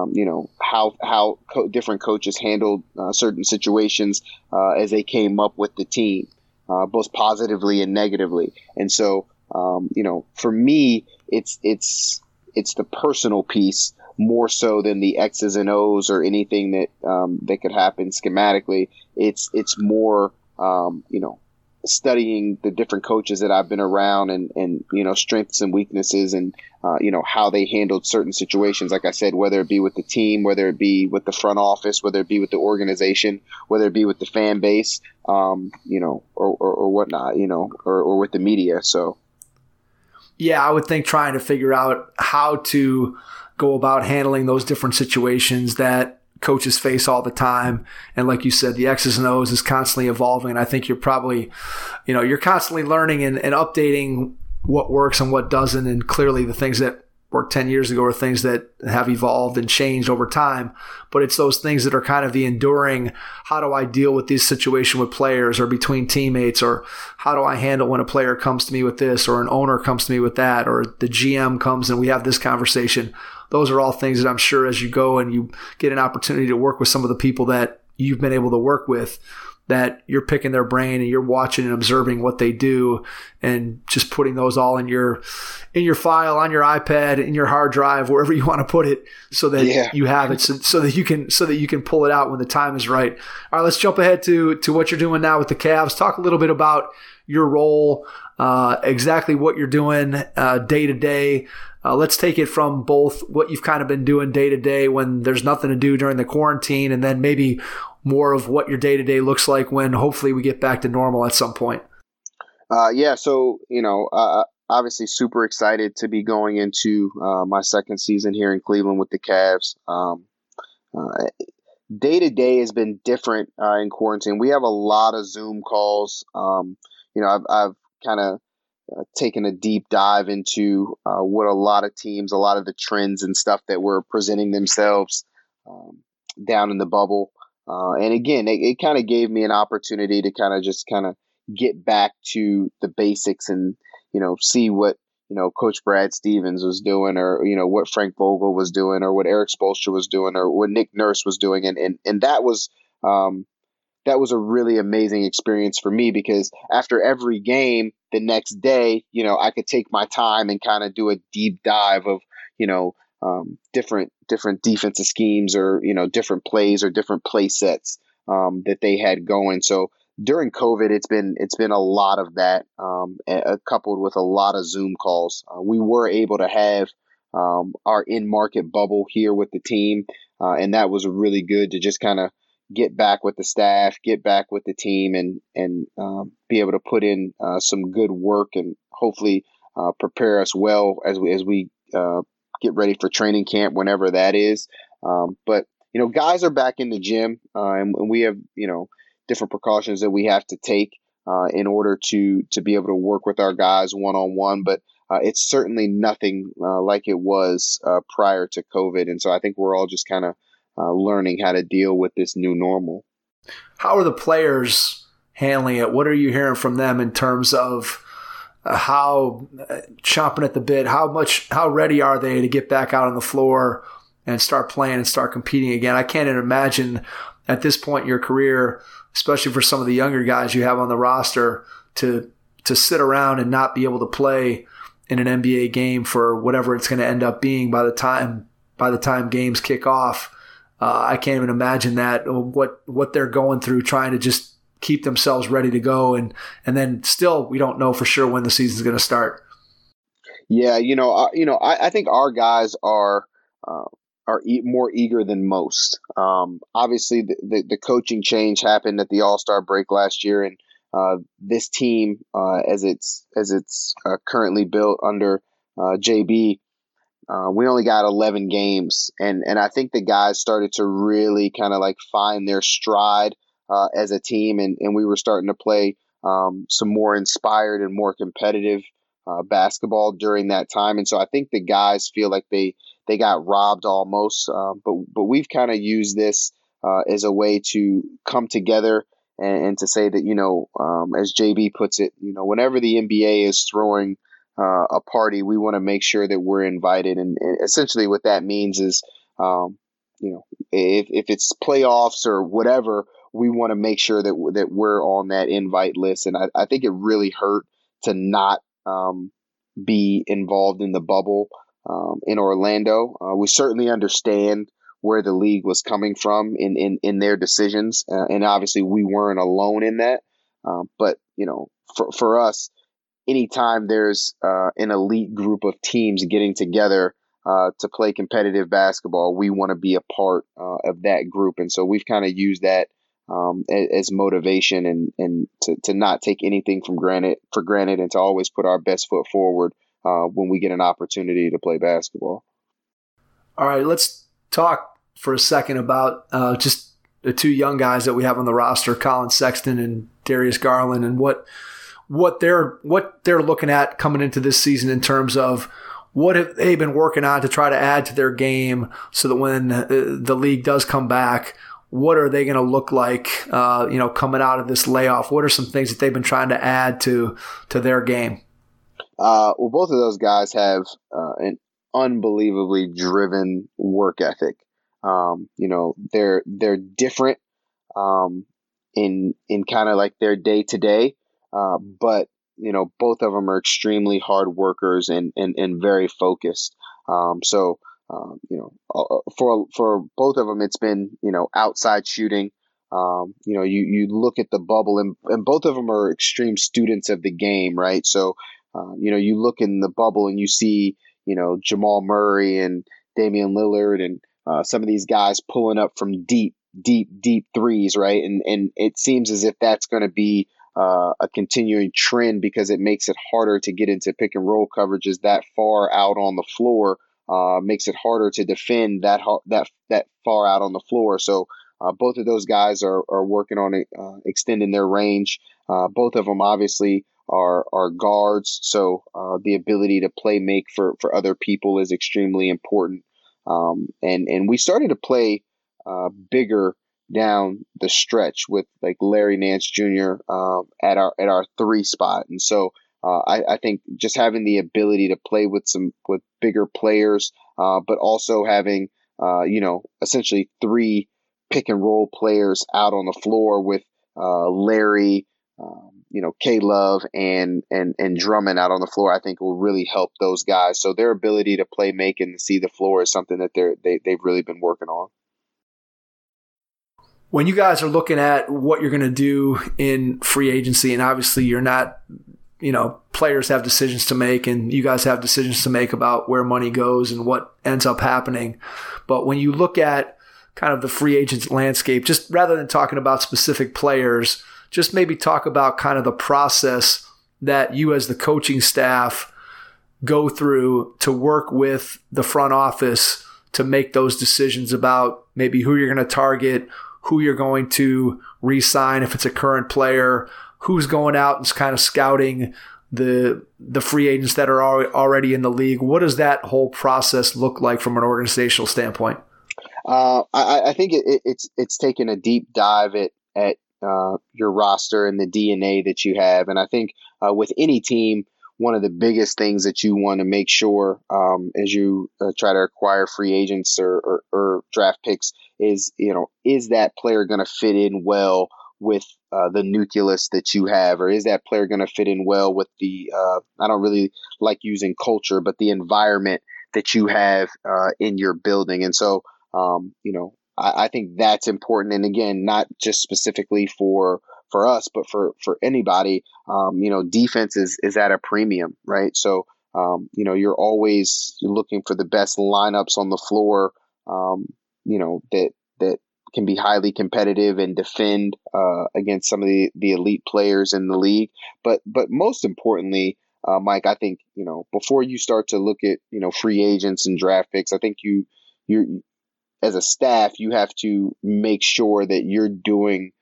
How different coaches handled certain situations as they came up with the team, both positively and negatively. And so, for me, it's the personal piece more so than the X's and O's or anything that could happen schematically. It's more, studying the different coaches that I've been around and strengths and weaknesses and, how they handled certain situations. Like I said, whether it be with the team, whether it be with the front office, whether it be with the organization, whether it be with the fan base, or whatnot, or with the media. So. Yeah, I would think trying to figure out how to go about handling those different situations that coaches face all the time. And like you said, the X's and O's is constantly evolving. And I think you're probably, you're constantly learning and updating what works and what doesn't. And clearly the things that worked 10 years ago are things that have evolved and changed over time. But it's those things that are kind of the enduring, how do I deal with this situation with players or between teammates, or how do I handle when a player comes to me with this, or an owner comes to me with that, or the GM comes and we have this conversation. Those are all things that I'm sure as you go and you get an opportunity to work with some of the people that you've been able to work with, that you're picking their brain and you're watching and observing what they do and just putting those all in your file, on your iPad, in your hard drive, wherever you want to put it, so that you have it, so that you can pull it out when the time is right. All right, let's jump ahead to what you're doing now with the Cavs. Talk a little bit about your role, exactly what you're doing day to day. Let's take it from both what you've kind of been doing day to day when there's nothing to do during the quarantine, and then maybe more of what your day to day looks like when hopefully we get back to normal at some point. So, obviously super excited to be going into my second season here in Cleveland with the Cavs. Day to day has been different in quarantine. We have a lot of Zoom calls. I've kind of taken a deep dive into what a lot of teams, a lot of the trends and stuff that were presenting themselves down in the bubble. And again, it kind of gave me an opportunity to kind of get back to the basics and, see what, Coach Brad Stevens was doing, or, what Frank Vogel was doing, or what Eric Spoelstra was doing, or what Nick Nurse was doing. And that was a really amazing experience for me, because after every game the next day, I could take my time and kind of do a deep dive of, different defensive schemes or different plays or different play sets that they had going. So during COVID, it's been a lot of that, coupled with a lot of Zoom calls. We were able to have our in-market bubble here with the team, and that was really good to just kind of get back with the staff, get back with the team, and be able to put in some good work and hopefully prepare us well as we get ready for training camp, whenever that is. But guys are back in the gym, and we have different precautions that we have to take in order to be able to work with our guys one-on-one. But it's certainly nothing like it was prior to COVID. And so I think we're all just kind of learning how to deal with this new normal. How are the players handling it? What are you hearing from them in terms of how chomping at the bit, how ready are they to get back out on the floor and start playing and start competing again? I can't imagine at this point in your career, especially for some of the younger guys you have on the roster, to sit around and not be able to play in an NBA game for whatever it's going to end up being by the time games kick off. I can't even imagine that, what they're going through, trying to just keep themselves ready to go. And then still, we don't know for sure when the season's going to start. Yeah. I think our guys are more eager than most. Obviously the coaching change happened at the All-Star break last year. And this team, as it's currently built under JB, we only got 11 games, and I think the guys started to really kind of like find their stride as a team, and we were starting to play some more inspired and more competitive basketball during that time. And so I think the guys feel like they got robbed almost, but we've kind of used this as a way to come together and to say that, as JB puts it, whenever the NBA is throwing a party, we want to make sure that we're invited. And essentially what that means is, if it's playoffs or whatever, we want to make sure that we're on that invite list. And I think it really hurt to not be involved in the bubble in Orlando. We certainly understand where the league was coming from in their decisions. And obviously we weren't alone in that. But, for us, anytime there's an elite group of teams getting together to play competitive basketball, we want to be a part of that group. And so we've kind of used that as motivation and to not take anything for granted and to always put our best foot forward when we get an opportunity to play basketball. All right, let's talk for a second about just the two young guys that we have on the roster, Colin Sexton and Darius Garland, and what they're looking at coming into this season in terms of what have they been working on to try to add to their game so that when the league does come back, what are they going to look like, coming out of this layoff? What are some things that they've been trying to add to their game? Well, both of those guys have an unbelievably driven work ethic. They're different in kind of like their day to day, but both of them are extremely hard workers and very focused. For both of them, it's been outside shooting. You look at the bubble, and both of them are extreme students of the game, right? So you look in the bubble and you see Jamal Murray and Damian Lillard and some of these guys pulling up from deep threes, right? And it seems as if that's going to be a continuing trend because it makes it harder to get into pick and roll coverages that far out on the floor. Makes it harder to defend that far out on the floor. So both of those guys are working on extending their range. Both of them obviously are guards, so the ability to play make for other people is extremely important. And we started to play bigger down the stretch with like Larry Nance Jr. At our 3 spot, and so I think just having the ability to play with bigger players, but also having essentially 3 pick and roll players out on the floor with Larry, K-Love and Drummond out on the floor, I think will really help those guys. So their ability to play, make, and see the floor is something that they've really been working on. When you guys are looking at what you're going to do in free agency, and obviously you're not, players have decisions to make and you guys have decisions to make about where money goes and what ends up happening. But when you look at kind of the free agent landscape, just rather than talking about specific players, just maybe talk about kind of the process that you as the coaching staff go through to work with the front office to make those decisions about maybe who you're going to target, who you're going to re-sign if it's a current player, who's going out and kind of scouting the free agents that are already in the league. What does that whole process look like from an organizational standpoint? I think it's taken a deep dive at your roster and the DNA that you have. And I think with any team, one of the biggest things that you want to make sure as you try to acquire free agents or draft picks is that player going to fit in well with the nucleus that you have, or is that player going to fit in well with the I don't really like using culture, but the environment that you have in your building. And so I think that's important. And again, not just specifically for us, but for anybody, defense is at a premium, right? So, you're always looking for the best lineups on the floor, that can be highly competitive and defend against some of the elite players in the league. But most importantly, Mike, I think, before you start to look at, free agents and draft picks, I think you as a staff, you have to make sure that you're doing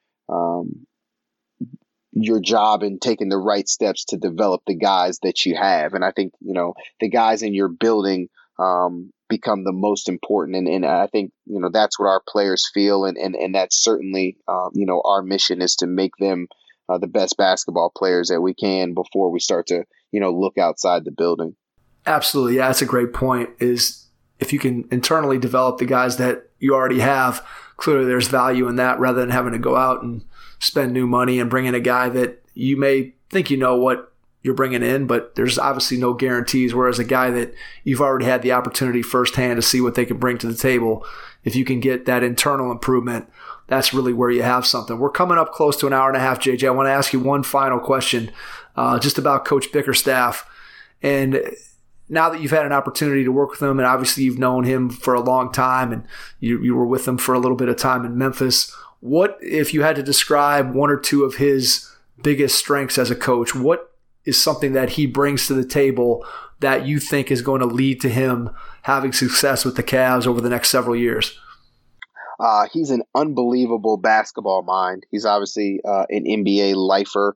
your job and taking the right steps to develop the guys that you have. And I think, the guys in your building become the most important. And I think, that's what our players feel. And that's certainly, our mission is to make them the best basketball players that we can before we start to, look outside the building. Absolutely. Yeah, that's a great point, is if you can internally develop the guys that you already have, clearly there's value in that rather than having to go out and spend new money and bring in a guy that you may think what you're bringing in, but there's obviously no guarantees, whereas a guy that you've already had the opportunity firsthand to see what they can bring to the table, if you can get that internal improvement, that's really where you have something. We're coming up close to an hour and a half, JJ. I want to ask you one final question just about Coach Bickerstaff. And now that you've had an opportunity to work with him, and obviously you've known him for a long time, and you were with him for a little bit of time in Memphis, what, if you had to describe one or two of his biggest strengths as a coach, what is something that he brings to the table that you think is going to lead to him having success with the Cavs over the next several years? He's an unbelievable basketball mind. He's obviously an NBA lifer.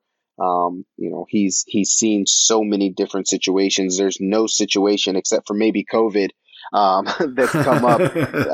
He's seen so many different situations. There's no situation except for maybe COVID that's come up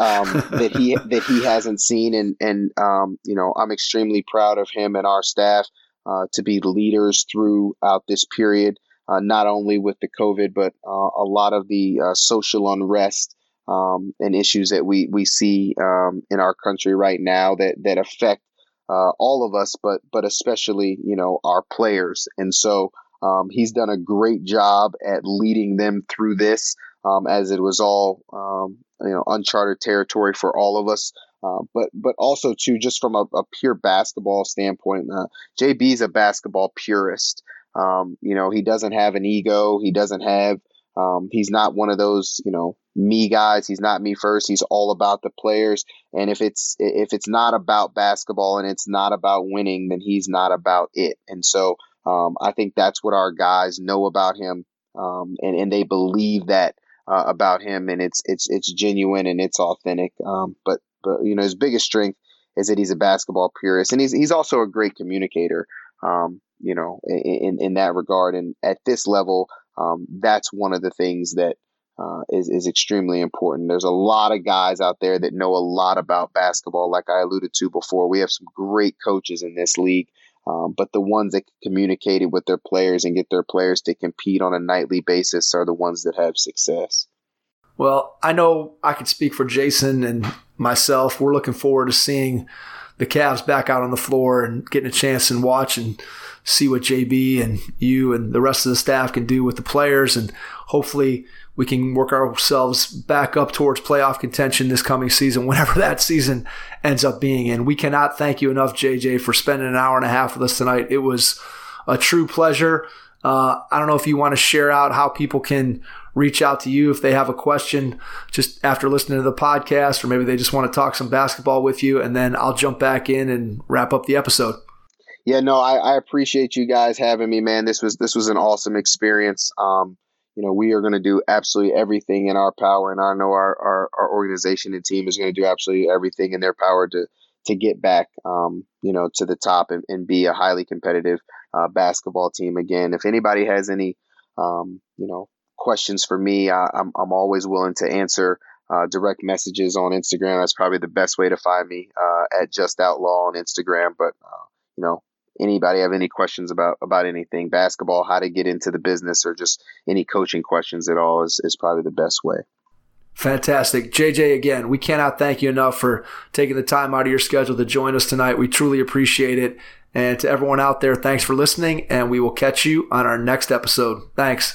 that he hasn't seen. And I'm extremely proud of him and our staff to be leaders throughout this period, not only with the COVID, but a lot of the social unrest and issues that we see in our country right now that affect all of us, but especially, our players. And so he's done a great job at leading them through this, as it was all, uncharted territory for all of us. But also too, just from a pure basketball standpoint, JB's a basketball purist. He doesn't have an ego. He doesn't have, he's not one of those, me guys. He's not me first. He's all about the players. And if it's not about basketball and it's not about winning, then he's not about it. And so I think that's what our guys know about him, and they believe that about him, and it's genuine and it's authentic. But his biggest strength is that he's a basketball purist, and he's also a great communicator. In that regard, and at this level, that's one of the things that is extremely important. There's a lot of guys out there that know a lot about basketball, like I alluded to before. We have some great coaches in this league, but the ones that can communicate it with their players and get their players to compete on a nightly basis are the ones that have success. Well, I know I could speak for Jason and myself. We're looking forward to seeing the Cavs back out on the floor and getting a chance and watch and see what JB and you and the rest of the staff can do with the players. And hopefully we can work ourselves back up towards playoff contention this coming season, whenever that season ends up being. And we cannot thank you enough, JJ, for spending an hour and a half with us tonight. It was a true pleasure. I don't know if you want to share out how people can reach out to you if they have a question just after listening to the podcast, or maybe they just want to talk some basketball with you, and then I'll jump back in and wrap up the episode. Yeah, no, I appreciate you guys having me, man. This was an awesome experience. We are going to do absolutely everything in our power, and I know our organization and team is going to do absolutely everything in their power to get back, to the top and be a highly competitive basketball team again. If anybody has any, questions for me, I'm always willing to answer direct messages on Instagram. That's probably the best way to find me, at Just Outlaw on Instagram. But, anybody have any questions about anything basketball, how to get into the business, or just any coaching questions at all is probably the best way. Fantastic. JJ, again, we cannot thank you enough for taking the time out of your schedule to join us tonight. We truly appreciate it. And to everyone out there, thanks for listening, and we will catch you on our next episode. Thanks.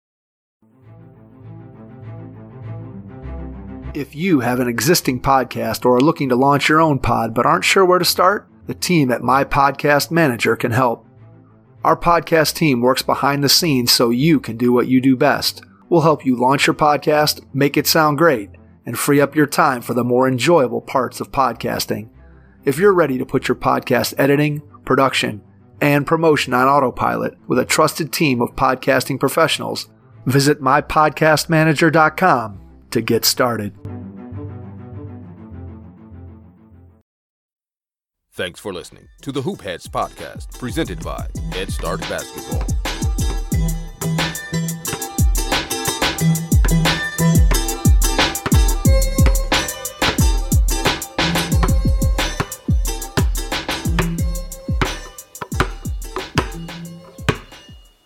If you have an existing podcast or are looking to launch your own pod but aren't sure where to start, the team at My Podcast Manager can help. Our podcast team works behind the scenes so you can do what you do best. We'll help you launch your podcast, make it sound great, and free up your time for the more enjoyable parts of podcasting. If you're ready to put your podcast editing, production, and promotion on autopilot with a trusted team of podcasting professionals, visit mypodcastmanager.com to get started. Thanks for listening to the Hoop Heads podcast, presented by Head Start Basketball.